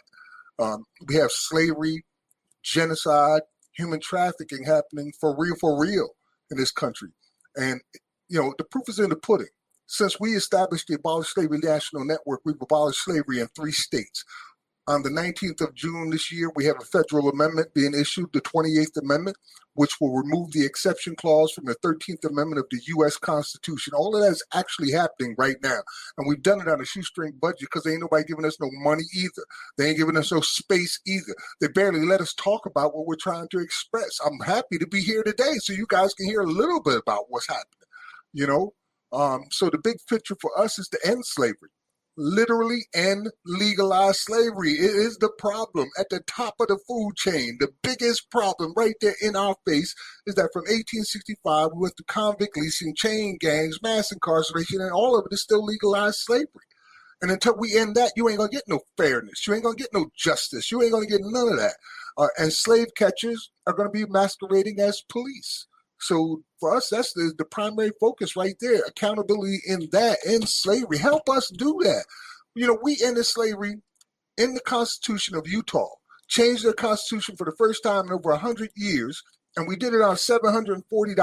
Speaker 5: We have slavery, genocide, human trafficking happening for real in this country. And, you know, the proof is in the pudding. Since we established the Abolish Slavery National Network, we've abolished slavery in 3 states. On the 19th of June this year, we have a federal amendment being issued, the 28th Amendment, which will remove the exception clause from the 13th Amendment of the U.S. Constitution. All of that is actually happening right now. And we've done it on a shoestring budget because ain't nobody giving us no money either. They ain't giving us no space either. They barely let us talk about what we're trying to express. I'm happy to be here today so you guys can hear a little bit about what's happening, you know? So the big picture for us is to end slavery. Literally end legalized slavery. It is the problem at the top of the food chain. The biggest problem right there in our face is that from 1865, we went to convict leasing, chain gangs, mass incarceration, and all of it is still legalized slavery. And until we end that, you ain't going to get no fairness. You ain't going to get no justice. You ain't going to get none of that. And slave catchers are going to be masquerading as police. So for us, that's the primary focus right there. Accountability in that, in slavery. Help us do that. You know, we ended slavery in the Constitution of Utah, changed the Constitution for the first time in over 100 years, and we did it on $740.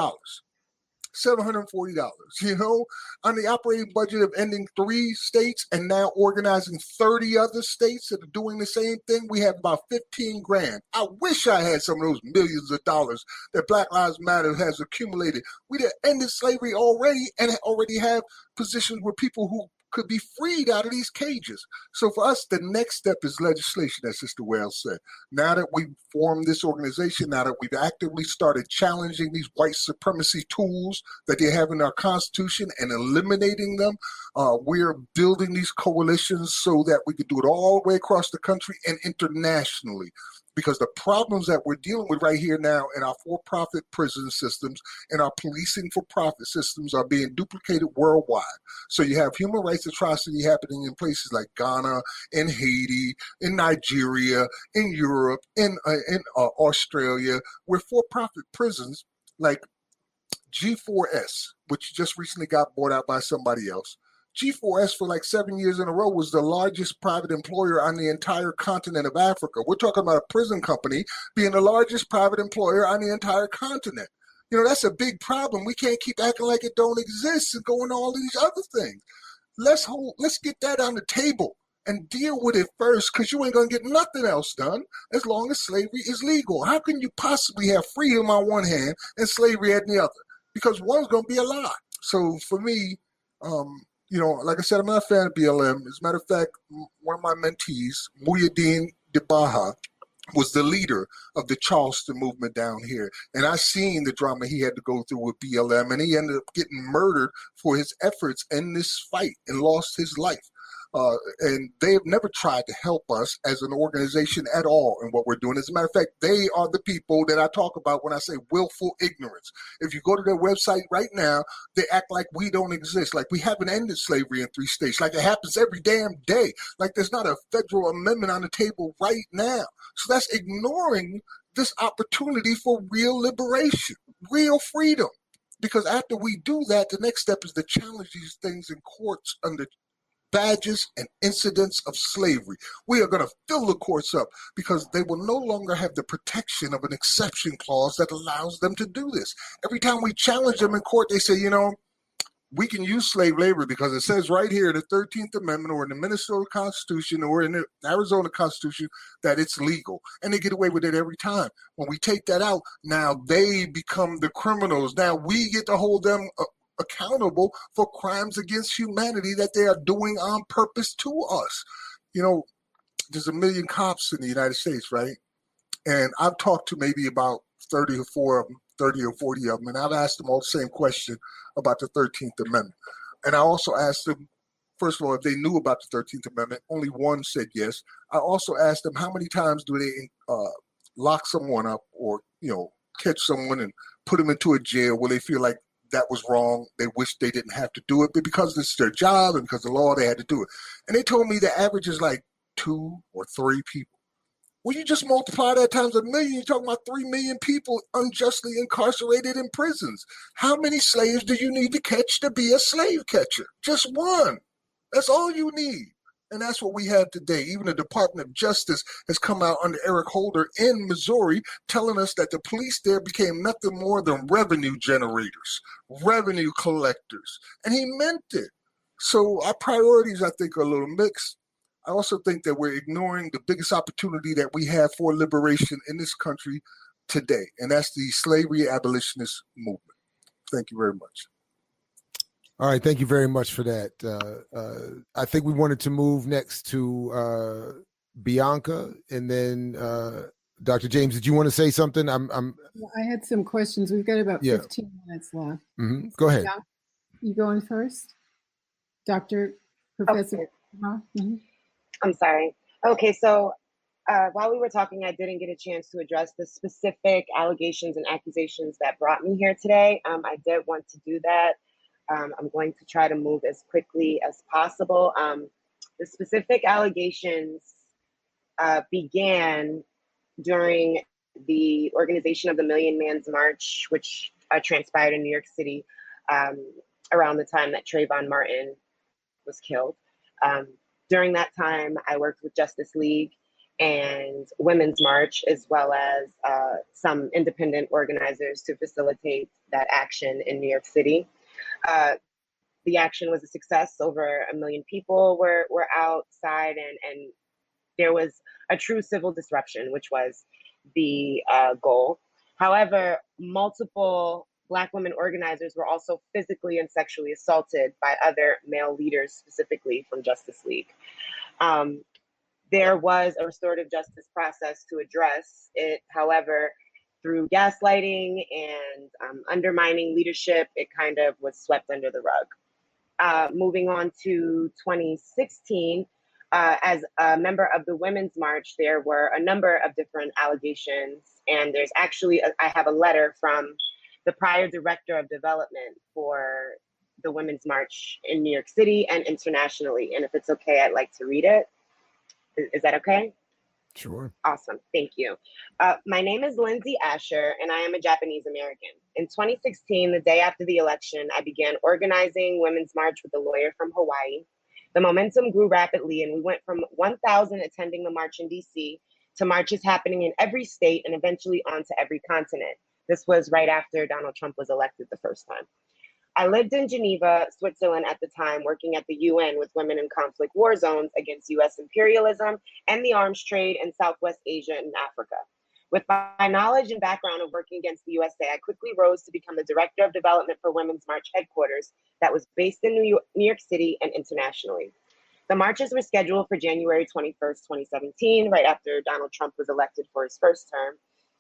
Speaker 5: $740, you know, on the operating budget of ending 3 states and now organizing 30 other states that are doing the same thing. We have about 15 grand. I wish I had some of those millions of dollars that Black Lives Matter has accumulated. We'd have ended slavery already and already have positions where people who could be freed out of these cages. So for us, the next step is legislation, as Sister Wells said. Now that we've formed this organization, now that we've actively started challenging these white supremacy tools that they have in our Constitution and eliminating them, we're building these coalitions so that we can do it all the way across the country and internationally. Because the problems that we're dealing with right here now in our for-profit prison systems and our policing for-profit systems are being duplicated worldwide. So you have human rights atrocity happening in places like Ghana, in Haiti, in Nigeria, in Europe, in Australia, where for-profit prisons like G4S, which just recently got bought out by somebody else, G4S for like 7 years in a row was the largest private employer on the entire continent of Africa. We're talking about a prison company being the largest private employer on the entire continent. You know, that's a big problem. We can't keep acting like it don't exist and going all these other things. Let's get that on the table and deal with it first, because you ain't going to get nothing else done as long as slavery is legal. How can you possibly have freedom on one hand and slavery at the other? Because one's going to be a lie. So for me, you know, like I said, I'm not a fan of BLM. As a matter of fact, one of my mentees, Muhyiddin Dibaha, was the leader of the Charleston movement down here. And I seen the drama he had to go through with BLM, and he ended up getting murdered for his efforts in this fight and lost his life. And they have never tried to help us as an organization at all in what we're doing. As a matter of fact, they are the people that I talk about when I say willful ignorance. If you go to their website right now, they act like we don't exist, like we haven't ended slavery in 3 states, like it happens every damn day, like there's not a federal amendment on the table right now. So that's ignoring this opportunity for real liberation, real freedom. Because after we do that, the next step is to challenge these things in courts under badges and incidents of slavery. We are going to fill the courts up because they will no longer have the protection of an exception clause that allows them to do this. Every time we challenge them in court, they say, you know, we can use slave labor because it says right here in the 13th Amendment or in the Minnesota Constitution or in the Arizona Constitution that it's legal. And they get away with it every time. When we take that out, now they become the criminals. Now we get to hold them accountable for crimes against humanity that they are doing on purpose to us. You know, there's 1 million cops in the United States, right? And I've talked to maybe about 30 or 40 of them, and I've asked them all the same question about the 13th Amendment. And I also asked them, first of all, if they knew about the 13th Amendment. Only one said yes. I also asked them how many times do they lock someone up or, catch someone and put them into a jail where they feel like that was wrong. They wish they didn't have to do it, but because this is their job and because of the law, they had to do it. And they told me the average is like 2 or 3 people. Well, you just multiply that times 1 million, you're talking about 3 million people unjustly incarcerated in prisons. How many slaves do you need to catch to be a slave catcher? Just one. That's all you need. And that's what we have today. Even the Department of Justice has come out under Eric Holder in Missouri telling us that the police there became nothing more than revenue generators, revenue collectors. And he meant it. So our priorities, I think, are a little mixed. I also think that we're ignoring the biggest opportunity that we have for liberation in this country today, and that's the slavery abolitionist movement. Thank you very much.
Speaker 1: All right, thank you very much for that. I think we wanted to move next to Bianca, and then Dr. James. Did you want to say something?
Speaker 2: I had some questions. We've got about 15 minutes left.
Speaker 1: Mm-hmm. Go ahead.
Speaker 2: Bianca, you going first, Dr. Professor?
Speaker 7: Okay.
Speaker 2: Mm-hmm.
Speaker 7: I'm sorry. Okay, so while we were talking, I didn't get a chance to address the specific allegations and accusations that brought me here today. I did want to do that. I'm going to try to move as quickly as possible. The specific allegations began during the organization of the Million Man's March, which transpired in New York City around the time that Trayvon Martin was killed. During that time, I worked with Justice League and Women's March, as well as some independent organizers to facilitate that action in New York City. The action was a success. Over 1 million people were outside, and there was a true civil disruption, which was the goal. However, multiple Black women organizers were also physically and sexually assaulted by other male leaders, specifically from Justice League. There was a restorative justice process to address it. However, through gaslighting and undermining leadership, it kind of was swept under the rug. Moving on to 2016, as a member of the Women's March, there were a number of different allegations. And there's actually, I have a letter from the prior director of development for the Women's March in New York City and internationally. And if it's okay, I'd like to read it. Is that okay?
Speaker 1: Sure.
Speaker 7: Awesome. Thank you. My name is Lindsay Asher, and I am a Japanese American. In 2016, the day after the election, I began organizing Women's March with a lawyer from Hawaii. The momentum grew rapidly, and we went from 1,000 attending the march in DC to marches happening in every state and eventually onto every continent. This was right after Donald Trump was elected the first time. I lived in Geneva, Switzerland at the time, working at the UN with women in conflict war zones against US imperialism and the arms trade in Southwest Asia and Africa. With my knowledge and background of working against the USA, I quickly rose to become the Director of Development for Women's March headquarters that was based in New York City and internationally. The marches were scheduled for January 21st, 2017, right after Donald Trump was elected for his first term.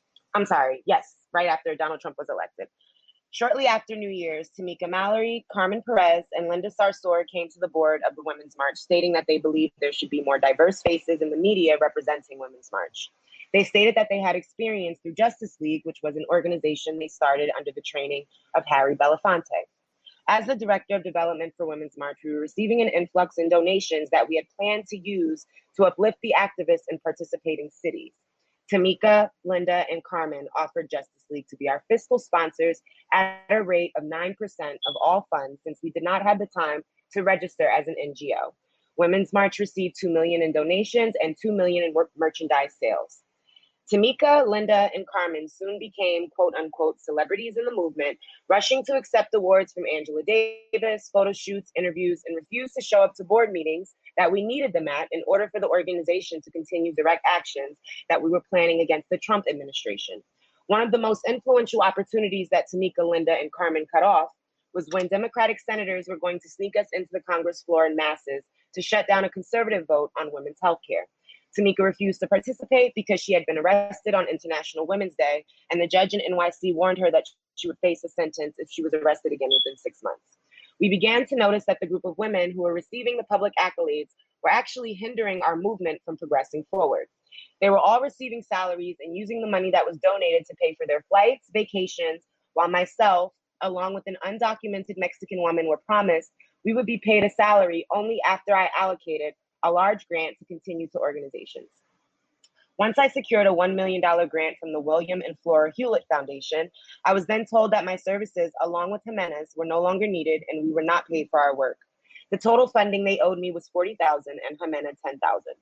Speaker 7: Right after Donald Trump was elected. Shortly after New Year's, Tamika Mallory, Carmen Perez, and Linda Sarsour came to the board of the Women's March, stating that they believed there should be more diverse faces in the media representing Women's March. They stated that they had experience through Justice League, which was an organization they started under the training of Harry Belafonte. As the Director of Development for Women's March, we were receiving an influx in donations that we had planned to use to uplift the activists in participating cities. Tamika, Linda, and Carmen offered Justice League to be our fiscal sponsors at a rate of 9% of all funds, since we did not have the time to register as an NGO. Women's March received $2 million in donations and $2 million in merchandise sales. Tamika, Linda, and Carmen soon became quote unquote celebrities in the movement, rushing to accept awards from Angela Davis, photo shoots, interviews, and refused to show up to board meetings that we needed them at in order for the organization to continue direct actions that we were planning against the Trump administration. One of the most influential opportunities that Tamika, Linda, and Carmen cut off was when Democratic senators were going to sneak us into the Congress floor in masses to shut down a conservative vote on women's health care. Tamika refused to participate because she had been arrested on International Women's Day, and the judge in NYC warned her that she would face a sentence if she was arrested again within 6 months. We began to notice that the group of women who were receiving the public accolades were actually hindering our movement from progressing forward. They were all receiving salaries and using the money that was donated to pay for their flights, vacations, while myself, along with an undocumented Mexican woman, were promised we would be paid a salary only after I allocated a large grant to continue to organizations. Once I secured a $1 million grant from the William and Flora Hewlett Foundation, I was then told that my services, along with Jimenez, were no longer needed and we were not paid for our work. The total funding they owed me was $40,000 and Jimenez $10,000.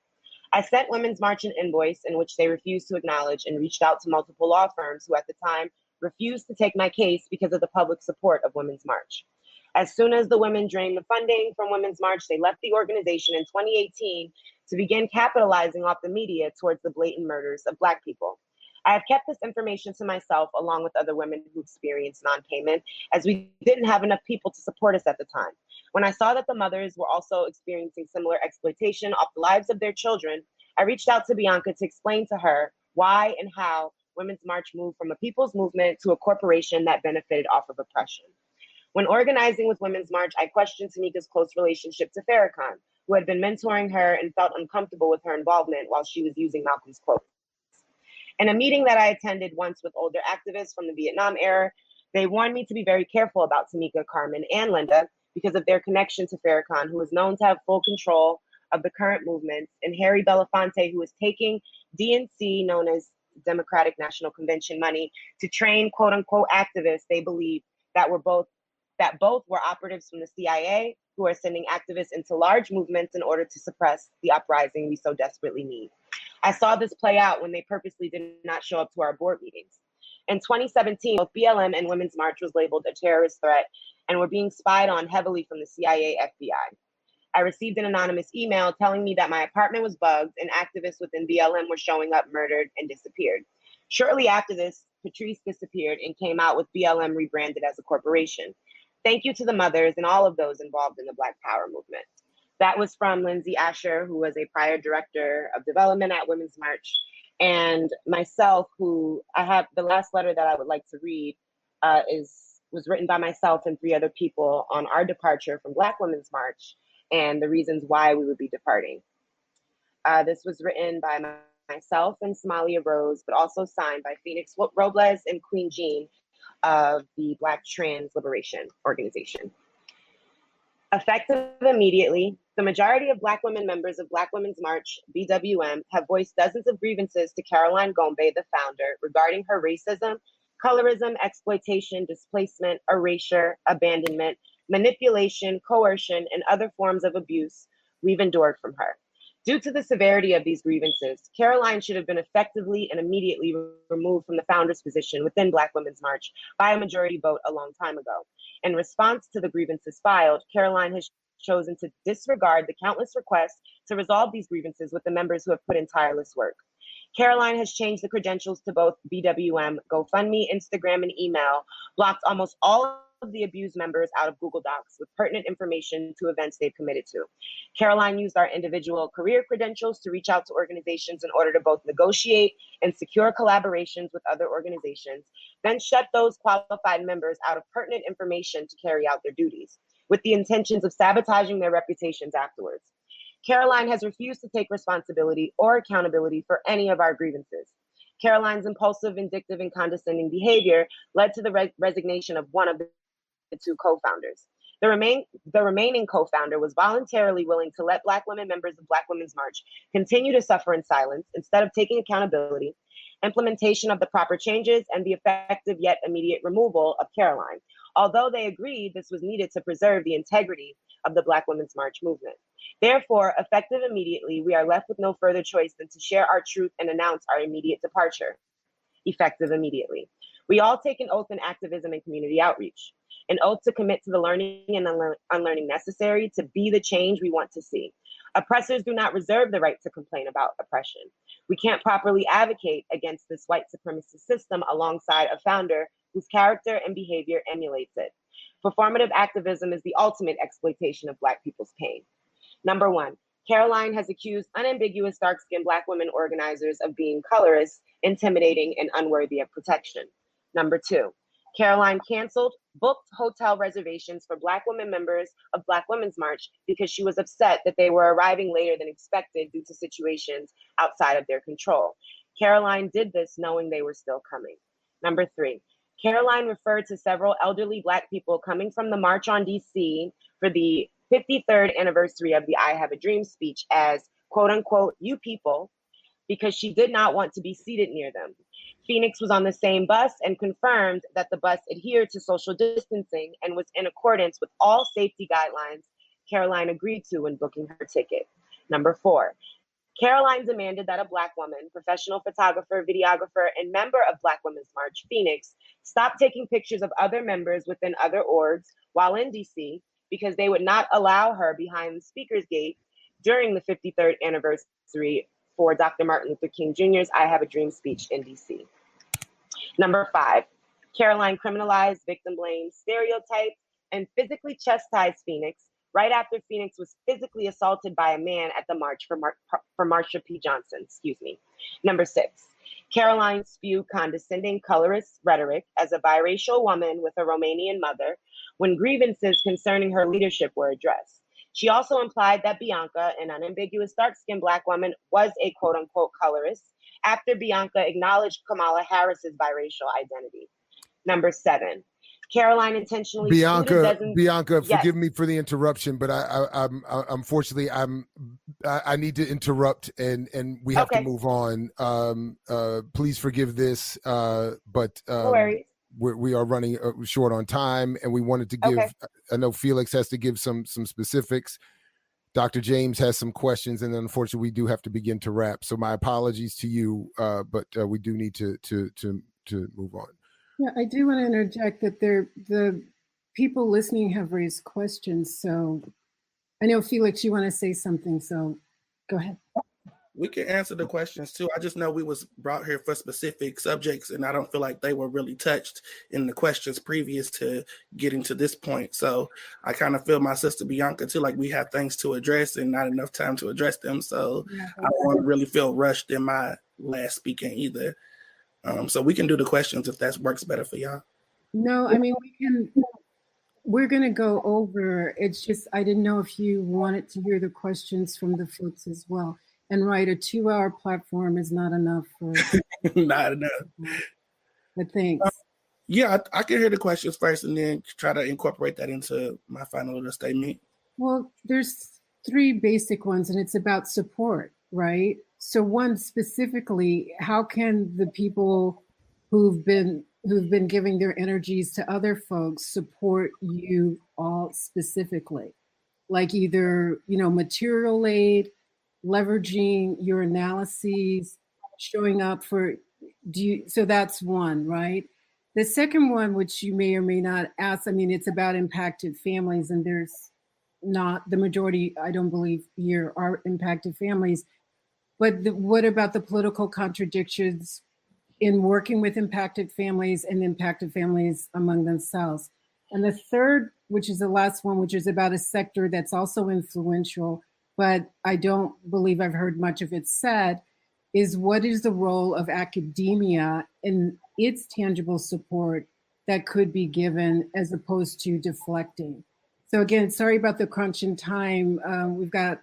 Speaker 7: I sent Women's March an invoice in which they refused to acknowledge and reached out to multiple law firms who at the time refused to take my case because of the public support of Women's March. As soon as the women drained the funding from Women's March, they left the organization in 2018 to begin capitalizing off the media towards the blatant murders of Black people. I have kept this information to myself along with other women who experienced non-payment, as we didn't have enough people to support us at the time. When I saw that the mothers were also experiencing similar exploitation of the lives of their children, I reached out to Bianca to explain to her why and how Women's March moved from a people's movement to a corporation that benefited off of oppression. When organizing with Women's March, I questioned Tamika's close relationship to Farrakhan, who had been mentoring her and felt uncomfortable with her involvement while she was using Malcolm's quotes. In a meeting that I attended once with older activists from the Vietnam era, they warned me to be very careful about Tamika, Carmen, and Linda because of their connection to Farrakhan, who is known to have full control of the current movements, and Harry Belafonte, who is taking DNC, known as Democratic National Convention, money to train quote unquote activists they believe that both were operatives from the CIA who are sending activists into large movements in order to suppress the uprising we so desperately need. I saw this play out when they purposely did not show up to our board meetings. In 2017, both BLM and Women's March was labeled a terrorist threat and were being spied on heavily from the CIA, FBI. I received an anonymous email telling me that my apartment was bugged and activists within BLM were showing up, murdered, and disappeared. Shortly after this, Patrice disappeared and came out with BLM rebranded as a corporation. Thank you to the mothers and all of those involved in the Black Power movement. That was from Lindsay Asher, who was a prior director of development at Women's March, and myself, who I have the last letter that I would like to read was written by myself and 3 other people on our departure from Black Women's March and the reasons why we would be departing. This was written by myself and Somalia Rose, but also signed by Phoenix Robles and Queen Jean of the Black Trans Liberation Organization. Effective immediately, the majority of Black women members of Black Women's March, BWM, have voiced dozens of grievances to Caroline Gombe, the founder, regarding her racism, colorism, exploitation, displacement, erasure, abandonment, manipulation, coercion, and other forms of abuse we've endured from her. Due to the severity of these grievances, Caroline should have been effectively and immediately removed from the founder's position within Black Women's March by a majority vote a long time ago. In response to the grievances filed, Caroline has chosen to disregard the countless requests to resolve these grievances with the members who have put in tireless work. Caroline has changed the credentials to both BWM, GoFundMe, Instagram, and email, blocked almost all of the abused members out of Google Docs with pertinent information to events they've committed to. Caroline used our individual career credentials to reach out to organizations in order to both negotiate and secure collaborations with other organizations, then shut those qualified members out of pertinent information to carry out their duties, with the intentions of sabotaging their reputations afterwards. Caroline has refused to take responsibility or accountability for any of our grievances. Caroline's impulsive, vindictive, and condescending behavior led to the resignation of one of the 2 co-founders. The remaining co-founder was voluntarily willing to let Black women members of Black Women's March continue to suffer in silence instead of taking accountability, implementation of the proper changes, and the effective yet immediate removal of Caroline, although they agreed this was needed to preserve the integrity of the Black Women's March movement. Therefore, effective immediately, we are left with no further choice than to share our truth and announce our immediate departure. Effective immediately. We all take an oath in activism and community outreach, an oath to commit to the learning and unlearning necessary to be the change we want to see. Oppressors do not reserve the right to complain about oppression. We can't properly advocate against this white supremacist system alongside a founder whose character and behavior emulates it. Performative activism is the ultimate exploitation of Black people's pain. Number 1, Caroline has accused unambiguous dark-skinned Black women organizers of being colorist, intimidating, and unworthy of protection. Number 2, Caroline canceled booked hotel reservations for Black women members of Black Women's March because she was upset that they were arriving later than expected due to situations outside of their control. Caroline did this knowing they were still coming. Number 3, Caroline referred to several elderly Black people coming from the March on DC for the 53rd anniversary of the I Have a Dream speech as, quote unquote, you people, because she did not want to be seated near them. Phoenix was on the same bus and confirmed that the bus adhered to social distancing and was in accordance with all safety guidelines Caroline agreed to when booking her ticket. Number 4, Caroline demanded that a Black woman, professional photographer, videographer, and member of Black Women's March, Phoenix, stop taking pictures of other members within other orgs while in DC because they would not allow her behind the speaker's gate during the 53rd anniversary for Dr. Martin Luther King Jr.'s I Have a Dream speech in DC. Number 5, Caroline criminalized, victim blamed, stereotyped, and physically chastised Phoenix right after Phoenix was physically assaulted by a man at the march for Marsha P. Johnson, Number 6, Caroline spewed condescending colorist rhetoric as a biracial woman with a Romanian mother when grievances concerning her leadership were addressed. She also implied that Bianca, an unambiguous dark-skinned Black woman, was a quote-unquote colorist after Bianca acknowledged Kamala Harris's biracial identity. Number 7, Caroline intentionally
Speaker 1: Bianca,
Speaker 7: yes.
Speaker 1: Forgive me for the interruption, but I'm unfortunately I need to interrupt and we have to move on. Please forgive this, but
Speaker 7: no worries.
Speaker 1: We are running short on time, and we wanted to give. I know Felix has to give some specifics. Dr. James has some questions, and then unfortunately we do have to begin to wrap. So my apologies to you, but we do need to move on.
Speaker 2: Yeah, I do want to interject that the people listening have raised questions. So I know, Felix, you want to say something, so go ahead.
Speaker 4: We can answer the questions too. I just know we was brought here for specific subjects, and I don't feel like they were really touched in the questions previous to getting to this point. So I kind of feel my sister Bianca too, like we have things to address and not enough time to address them. So I don't want to really feel rushed in my last speaking either. So we can do the questions if that works better for y'all.
Speaker 2: No, I mean, we're going to go over. It's just, I didn't know if you wanted to hear the questions from the folks as well. And right, a 2-hour platform is not enough for.
Speaker 4: Not enough.
Speaker 2: But thanks.
Speaker 4: Yeah, I can hear the questions first and then try to incorporate that into my final little statement.
Speaker 2: Well, there's 3 basic ones, and it's about support, right? So one specifically, how can the people who've been giving their energies to other folks support you all specifically? Like either, material aid, leveraging your analyses, showing up for, so that's one, right? The second one, which you may or may not ask, I mean, it's about impacted families, and there's not, the majority, I don't believe here, are impacted families. But what about the political contradictions in working with impacted families and impacted families among themselves? And the third, which is the last one, which is about a sector that's also influential, but I don't believe I've heard much of it said, is what is the role of academia in its tangible support that could be given as opposed to deflecting? So again, sorry about the crunch in time. We've got,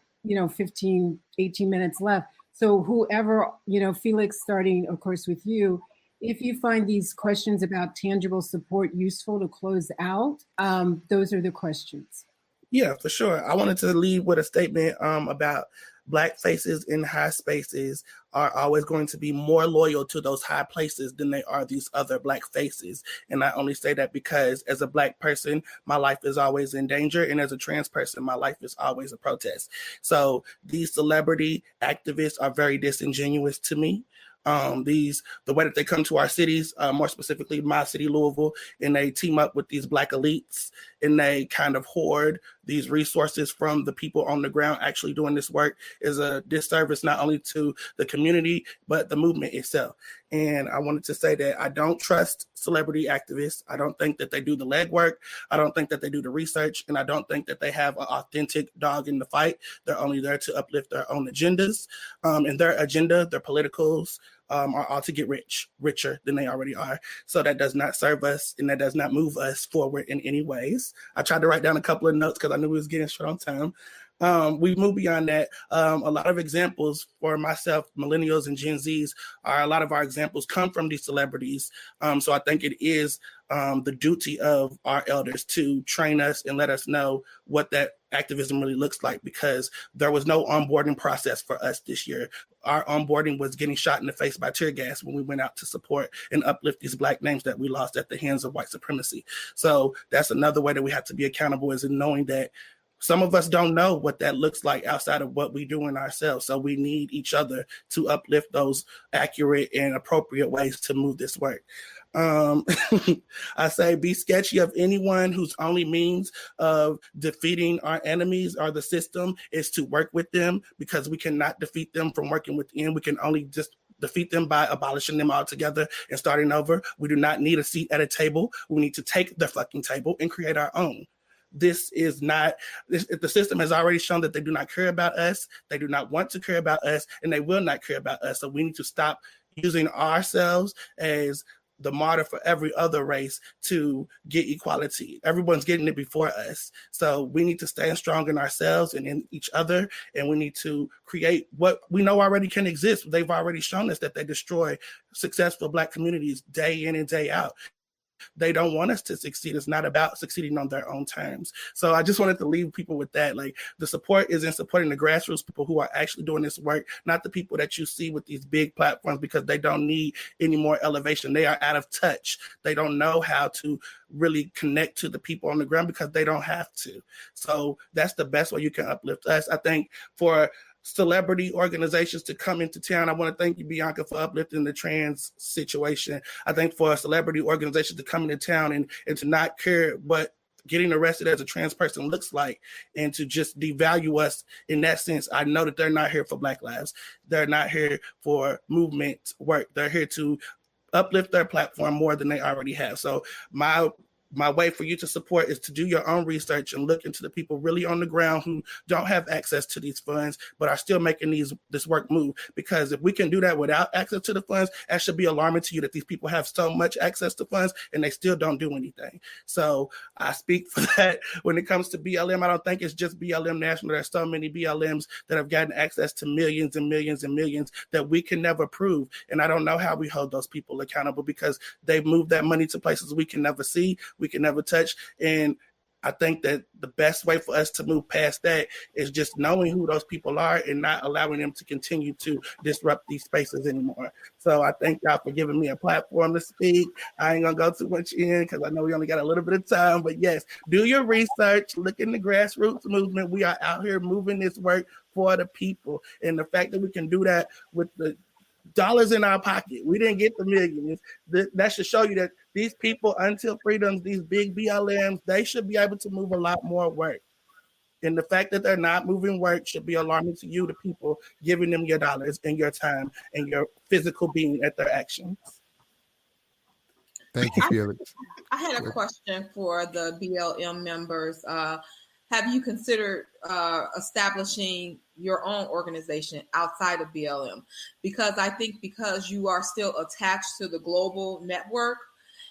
Speaker 2: 15, 18 minutes left. So whoever, Felix, starting, of course, with you, if you find these questions about tangible support useful to close out, those are the questions.
Speaker 4: Yeah, for sure. I wanted to lead with a statement about Black faces in high spaces are always going to be more loyal to those high places than they are these other Black faces. And I only say that because as a Black person, my life is always in danger. And as a trans person, my life is always a protest. So these celebrity activists are very disingenuous to me. The way that they come to our cities, more specifically my city, Louisville, and they team up with these Black elites and they kind of hoard these resources from the people on the ground actually doing this work is a disservice not only to the community, but the movement itself. And I wanted to say that I don't trust celebrity activists. I don't think that they do the legwork. I don't think that they do the research. And I don't think that they have an authentic dog in the fight. They're only there to uplift their own agendas. And their agenda, their politicals, are all to get richer than they already are. So that does not serve us, and that does not move us forward in any ways. I tried to write down a couple of notes because I knew we was getting short on time. We move beyond that. A lot of examples for myself, millennials and Gen Zs, a lot of our examples come from these celebrities. So I think it is the duty of our elders to train us and let us know what that activism really looks like, because there was no onboarding process for us this year. Our onboarding was getting shot in the face by tear gas when we went out to support and uplift these Black names that we lost at the hands of white supremacy. So that's another way that we have to be accountable, is in knowing that some of us don't know what that looks like outside of what we do in ourselves. So we need each other to uplift those accurate and appropriate ways to move this work. I say be sketchy of anyone whose only means of defeating our enemies or the system is to work with them, because we cannot defeat them from working within. We can only just defeat them by abolishing them altogether and starting over. We do not need a seat at a table. We need to take the fucking table and create our own. This is not, the system has already shown that they do not care about us. They do not want to care about us, and they will not care about us. So we need to stop using ourselves as the martyr for every other race to get equality. Everyone's getting it before us. So we need to stand strong in ourselves and in each other, and we need to create what we know already can exist. They've already shown us that they destroy successful Black communities day in and day out. They don't want us to succeed. It's not about succeeding on their own terms. So I just wanted to leave people with that. Like, the support is in supporting the grassroots people who are actually doing this work, not the people that you see with these big platforms, because they don't need any more elevation. They are out of touch. They don't know how to really connect to the people on the ground because they don't have to. So that's the best way you can uplift us. I think for celebrity organizations to come into town, I want to thank you, Bianca, for uplifting the trans situation. I think for a celebrity organization to come into town and to not care what getting arrested as a trans person looks like, and to just devalue us in that sense. I know that they're not here for Black lives. They're not here for movement work. They're here to uplift their platform more than they already have. So my way for you to support is to do your own research and look into the people really on the ground who don't have access to these funds, but are still making this work move. Because if we can do that without access to the funds, that should be alarming to you, that these people have so much access to funds and they still don't do anything. So I speak for that. When it comes to BLM, I don't think it's just BLM National. There's so many BLMs that have gotten access to millions and millions and millions that we can never prove. And I don't know how we hold those people accountable, because they've moved that money to places we can never see, we can never touch. And I think that the best way for us to move past that is just knowing who those people are and not allowing them to continue to disrupt these spaces anymore. So I thank y'all for giving me a platform to speak. I ain't gonna go too much in because I know we only got a little bit of time, but yes, do your research, look in the grassroots movement. We are out here moving this work for the people. And the fact that we can do that with the dollars in our pocket, we didn't get the millions. That should show you that these people, Until Freedoms, these big BLMs, they should be able to move a lot more work. And the fact that they're not moving work should be alarming to you, the people giving them your dollars and your time and your physical being at their actions.
Speaker 1: Thank you, Felix.
Speaker 3: I had a question for the BLM members. Have you considered establishing your own organization outside of BLM? Because I think because you are still attached to the global network,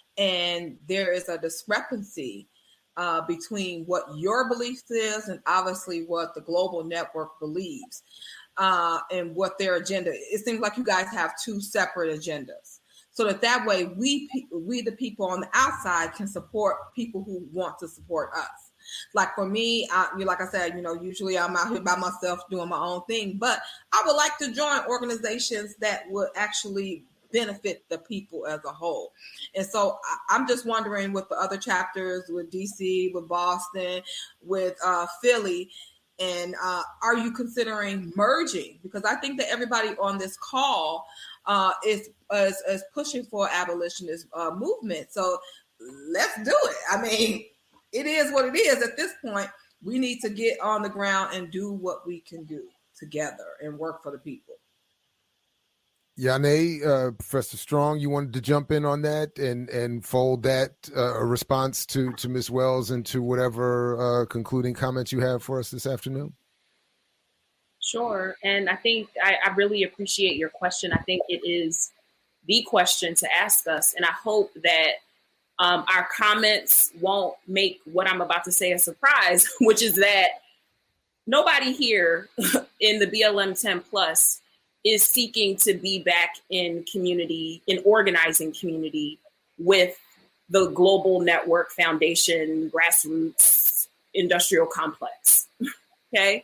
Speaker 3: and there is a discrepancy between what your beliefs is and obviously what the global network believes and what their agenda. It seems like you guys have two separate agendas. So that way we the people on the outside can support people who want to support us. Like for me, like I said, usually I'm out here by myself doing my own thing, but I would like to join organizations that would actually benefit the people as a whole. And so I'm just wondering, with the other chapters, with DC, with Boston, with Philly, and are you considering merging? Because I think that everybody on this call is pushing for abolitionist movement. So let's do it. I mean, it is what it is at this point. We need to get on the ground and do what we can do together and work for the people.
Speaker 1: Yane, Professor Strong, you wanted to jump in on that and fold that response to Ms. Wells into whatever concluding comments you have for us this afternoon?
Speaker 10: Sure. And I think I really appreciate your question. I think it is the question to ask us. And I hope that our comments won't make what I'm about to say a surprise, which is that nobody here in the BLM 10 plus is seeking to be back in community, in organizing community with the Global Network Foundation, grassroots industrial complex. Okay.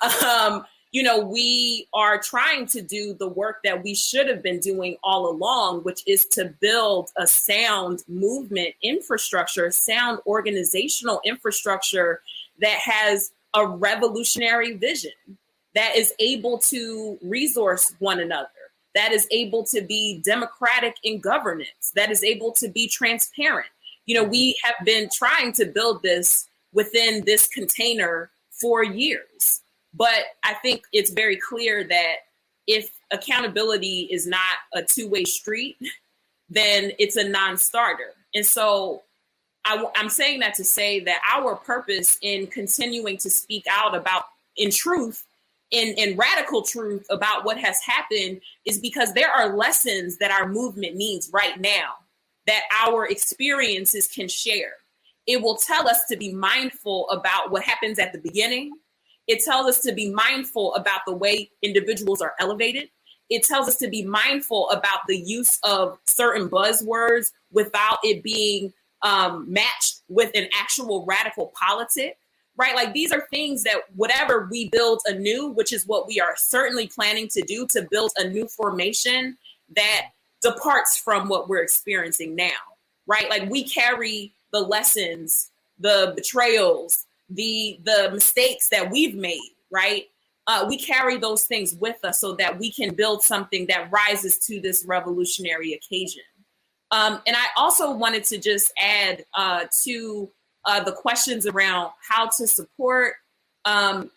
Speaker 10: We are trying to do the work that we should have been doing all along, which is to build a sound movement infrastructure, sound organizational infrastructure that has a revolutionary vision, that is able to resource one another, that is able to be democratic in governance, that is able to be transparent. We have been trying to build this within this container for years. But I think it's very clear that if accountability is not a two-way street, then it's a non-starter. And so I'm saying that to say that our purpose in continuing to speak out about, in truth, in radical truth about what has happened is because there are lessons that our movement needs right now that our experiences can share. It will tell us to be mindful about what happens at the beginning. It tells us to be mindful about the way individuals are elevated. It tells us to be mindful about the use of certain buzzwords without it being matched with an actual radical politic, right? Like, these are things that whatever we build anew, which is what we are certainly planning to do, to build a new formation that departs from what we're experiencing now, right? Like, we carry the lessons, the betrayals, the mistakes that we've made, right? We carry those things with us so that we can build something that rises to this revolutionary occasion. And I also wanted to just add to the questions around how to support. BLM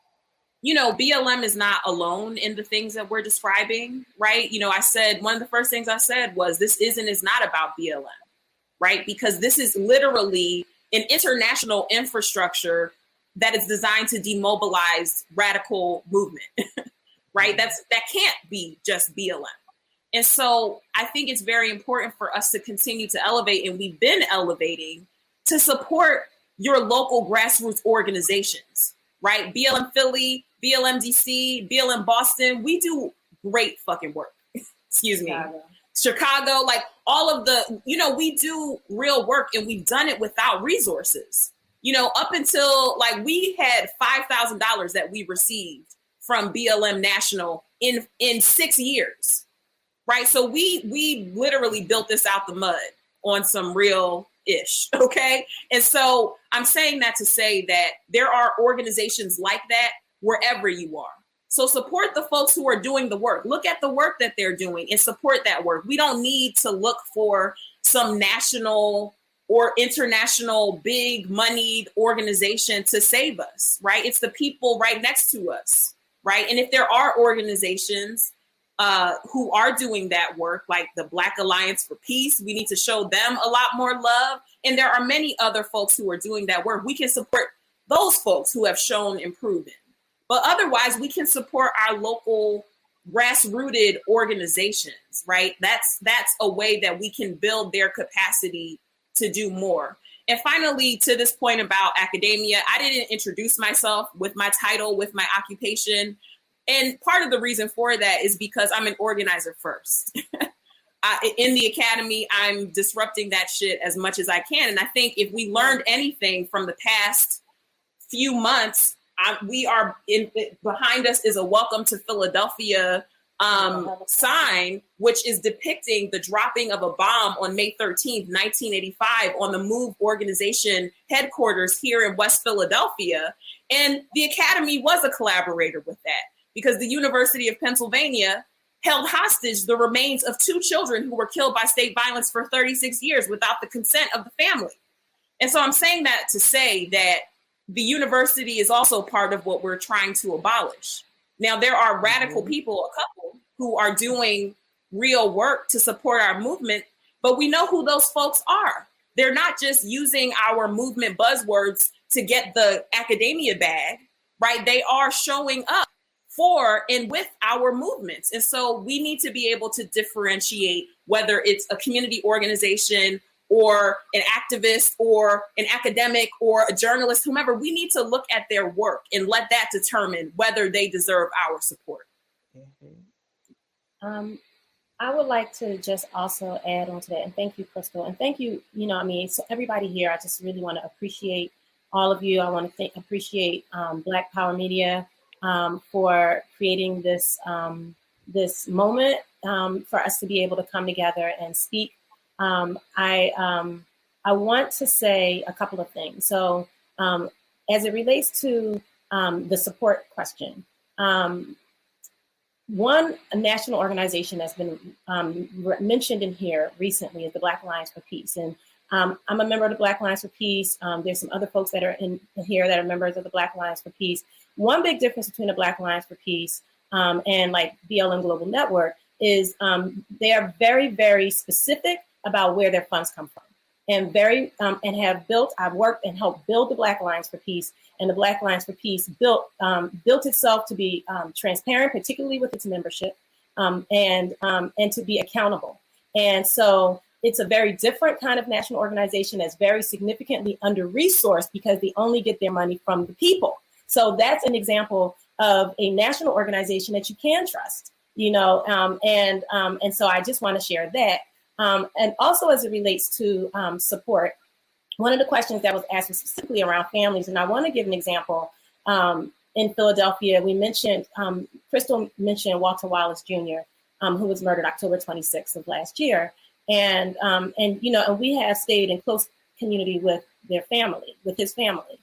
Speaker 10: is not alone in the things that we're describing, right? I said, one of the first things I said was, this is not about BLM, right? Because this is literally an international infrastructure that is designed to demobilize radical movement, right? That can't be just BLM. And so I think it's very important for us to continue to elevate, and we've been elevating, to support your local grassroots organizations, right? BLM Philly, BLM DC, BLM Boston, we do great fucking work. Excuse me. Chicago, like all of the, we do real work, and we've done it without resources. Up until we had $5,000 that we received from BLM National in 6 years, right? So we literally built this out the mud on some real ish, okay? And so I'm saying that to say that there are organizations like that wherever you are. So support the folks who are doing the work. Look at the work that they're doing and support that work. We don't need to look for some national or international big moneyed organization to save us, right? It's the people right next to us, right? And if there are organizations who are doing that work, like the Black Alliance for Peace, we need to show them a lot more love. And there are many other folks who are doing that work. We can support those folks who have shown and proven. But otherwise, we can support our local grassrooted organizations, right? That's a way that we can build their capacity to do more. And finally, to this point about academia, I didn't introduce myself with my title, with my occupation. And part of the reason for that is because I'm an organizer first. In the academy, I'm disrupting that shit as much as I can. And I think if we learned anything from the past few months, behind us is a Welcome to Philadelphia sign, which is depicting the dropping of a bomb on May 13th, 1985 on the MOVE organization headquarters here in West Philadelphia. And the Academy was a collaborator with that because the University of Pennsylvania held hostage the remains of 2 children who were killed by state violence for 36 years without the consent of the family. And so I'm saying that to say that the university is also part of what we're trying to abolish. Now, there are radical people, a couple, who are doing real work to support our movement, but we know who those folks are. They're not just using our movement buzzwords to get the academia bag, right? They are showing up for and with our movements. And so we need to be able to differentiate whether it's a community organization or an activist or an academic or a journalist, whomever. We need to look at their work and let that determine whether they deserve our support.
Speaker 9: I would like to just also add on to that, and thank you, Crystal, and thank you, so everybody here, I just really want to appreciate all of you. I want to appreciate Black Power Media for creating this this moment for us to be able to come together and speak. I want to say a couple of things. So as it relates to the support question, one national organization that's been mentioned in here recently is the Black Alliance for Peace. And I'm a member of the Black Alliance for Peace. There's some other folks that are in here that are members of the Black Alliance for Peace. One big difference between the Black Alliance for Peace and like BLM Global Network is they are very, very specific about where their funds come from, and I've worked and helped build the Black Alliance for Peace, and the Black Alliance for Peace built itself to be transparent, particularly with its membership, and to be accountable. And so it's a very different kind of national organization that's very significantly under-resourced because they only get their money from the people. So that's an example of a national organization that you can trust, and so I just want to share that. And also as it relates to support, one of the questions that was asked was specifically around families. And I want to give an example. In Philadelphia, we mentioned, Crystal mentioned Walter Wallace Jr., who was murdered October 26th of last year. And we have stayed in close community with his family.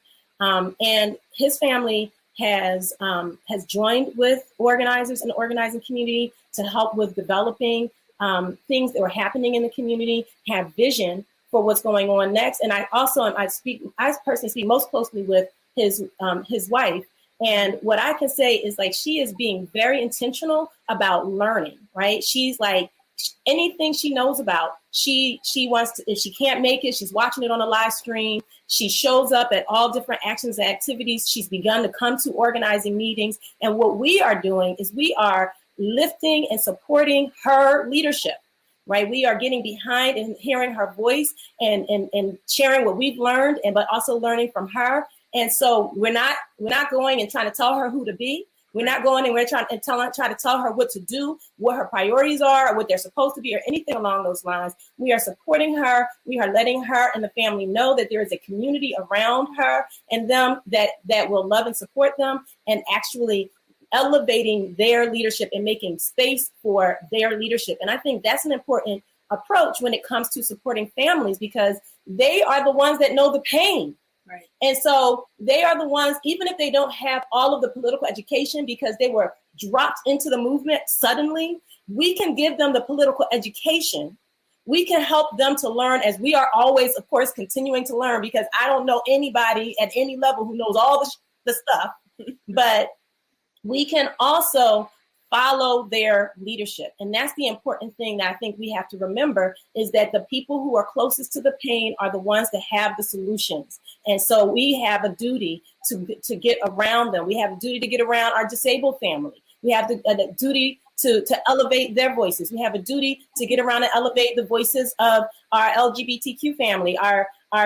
Speaker 9: And his family has joined with organizers in the organizing community to help with developing things that were happening in the community, have vision for what's going on next. And I personally speak most closely with his wife. And what I can say is like, she is being very intentional about learning, right? She's like, anything she knows about, she wants to, if she can't make it, she's watching it on a live stream. She shows up at all different actions and activities. She's begun to come to organizing meetings. And what we are doing is we are lifting and supporting her leadership, right? We are getting behind and hearing her voice and sharing what we've learned, but also learning from her. And so we're not going and trying to tell her who to be. We're not going and we're trying to tell her what to do, what her priorities are, or what they're supposed to be, or anything along those lines. We are supporting her. We are letting her and the family know that there is a community around her and them that will love and support them, and actually elevating their leadership and making space for their leadership. And I think that's an important approach when it comes to supporting families, because they are the ones that know the pain. Right. And so they are the ones, even if they don't have all of the political education because they were dropped into the movement suddenly, we can give them the political education. We can help them to learn, as we are always, of course, continuing to learn, because I don't know anybody at any level who knows all the stuff, but we can also follow their leadership. And that's the important thing that I think we have to remember, is that the people who are closest to the pain are the ones that have the solutions. And so we have a duty to get around them. We have a duty to get around our disabled family. We have the duty to elevate their voices. We have a duty to get around and elevate the voices of our LGBTQ family, our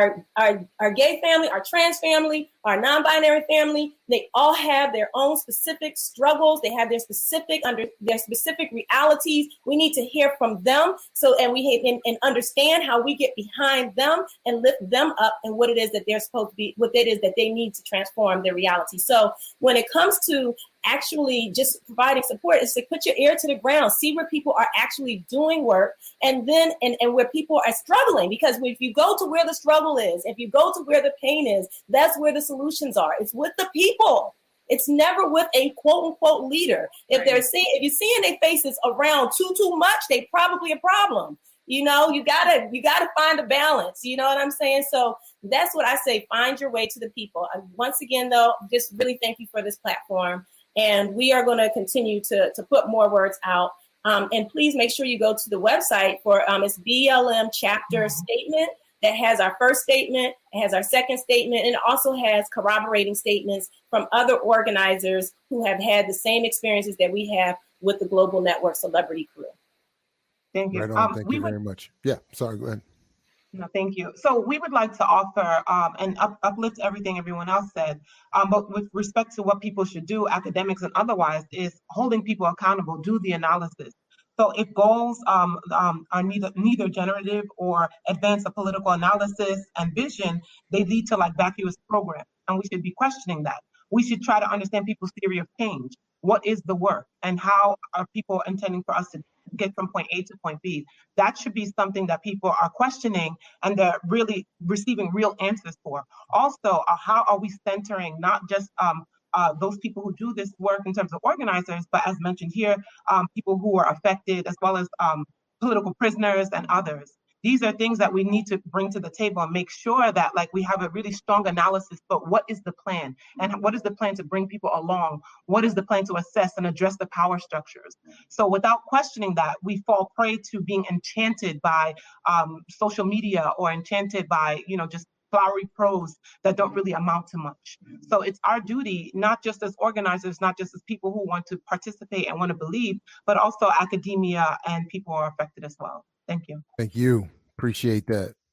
Speaker 9: gay family, our trans family, our non-binary family. They all have their own specific struggles. They have their specific realities. We need to hear from them, and understand how we get behind them and lift them up and what it is that they're supposed to be, what it is that they need to transform their reality. So when it comes to actually just providing support, is to put your ear to the ground, see where people are actually doing work, and then and where people are struggling. Because if you go to where the struggle is, if you go to where the pain is, that's where the solutions are. It's with the people. It's never with a quote unquote leader. If you're seeing their faces around too much, they probably a problem. You gotta find a balance. You know what I'm saying? So that's what I say. Find your way to the people. Once again, though, just really thank you for this platform. And we are going to continue to put more words out. And please make sure you go to the website for it's BLM chapter statement that has our first statement, it has our second statement, and it also has corroborating statements from other organizers who have had the same experiences that we have with the Global Network Celebrity Crew.
Speaker 12: Thank you.
Speaker 1: Right on. Thank you very much. Yeah, sorry, go ahead.
Speaker 12: No, thank you. So we would like to offer and uplift everything everyone else said, but with respect to what people should do, academics and otherwise, is holding people accountable, do the analysis. So if goals are neither generative or advance a political analysis and vision, they lead to like vacuous programs, and we should be questioning that. We should try to understand people's theory of change. What is the work, and how are people intending for us to get from point A to point B? That should be something that people are questioning and they're really receiving real answers for. Also, how are we centering not just those people who do this work in terms of organizers, but as mentioned here, people who are affected, as well as political prisoners and others. These are things that we need to bring to the table and make sure that like we have a really strong analysis, but what is the plan? And what is the plan to bring people along? What is the plan to assess and address the power structures? So without questioning that, we fall prey to being enchanted by social media or enchanted by, just flowery prose that don't really amount to much. So it's our duty, not just as organizers, not just as people who want to participate and want to believe, but also academia and people who are affected as well. Thank you.
Speaker 1: Thank you. Appreciate that.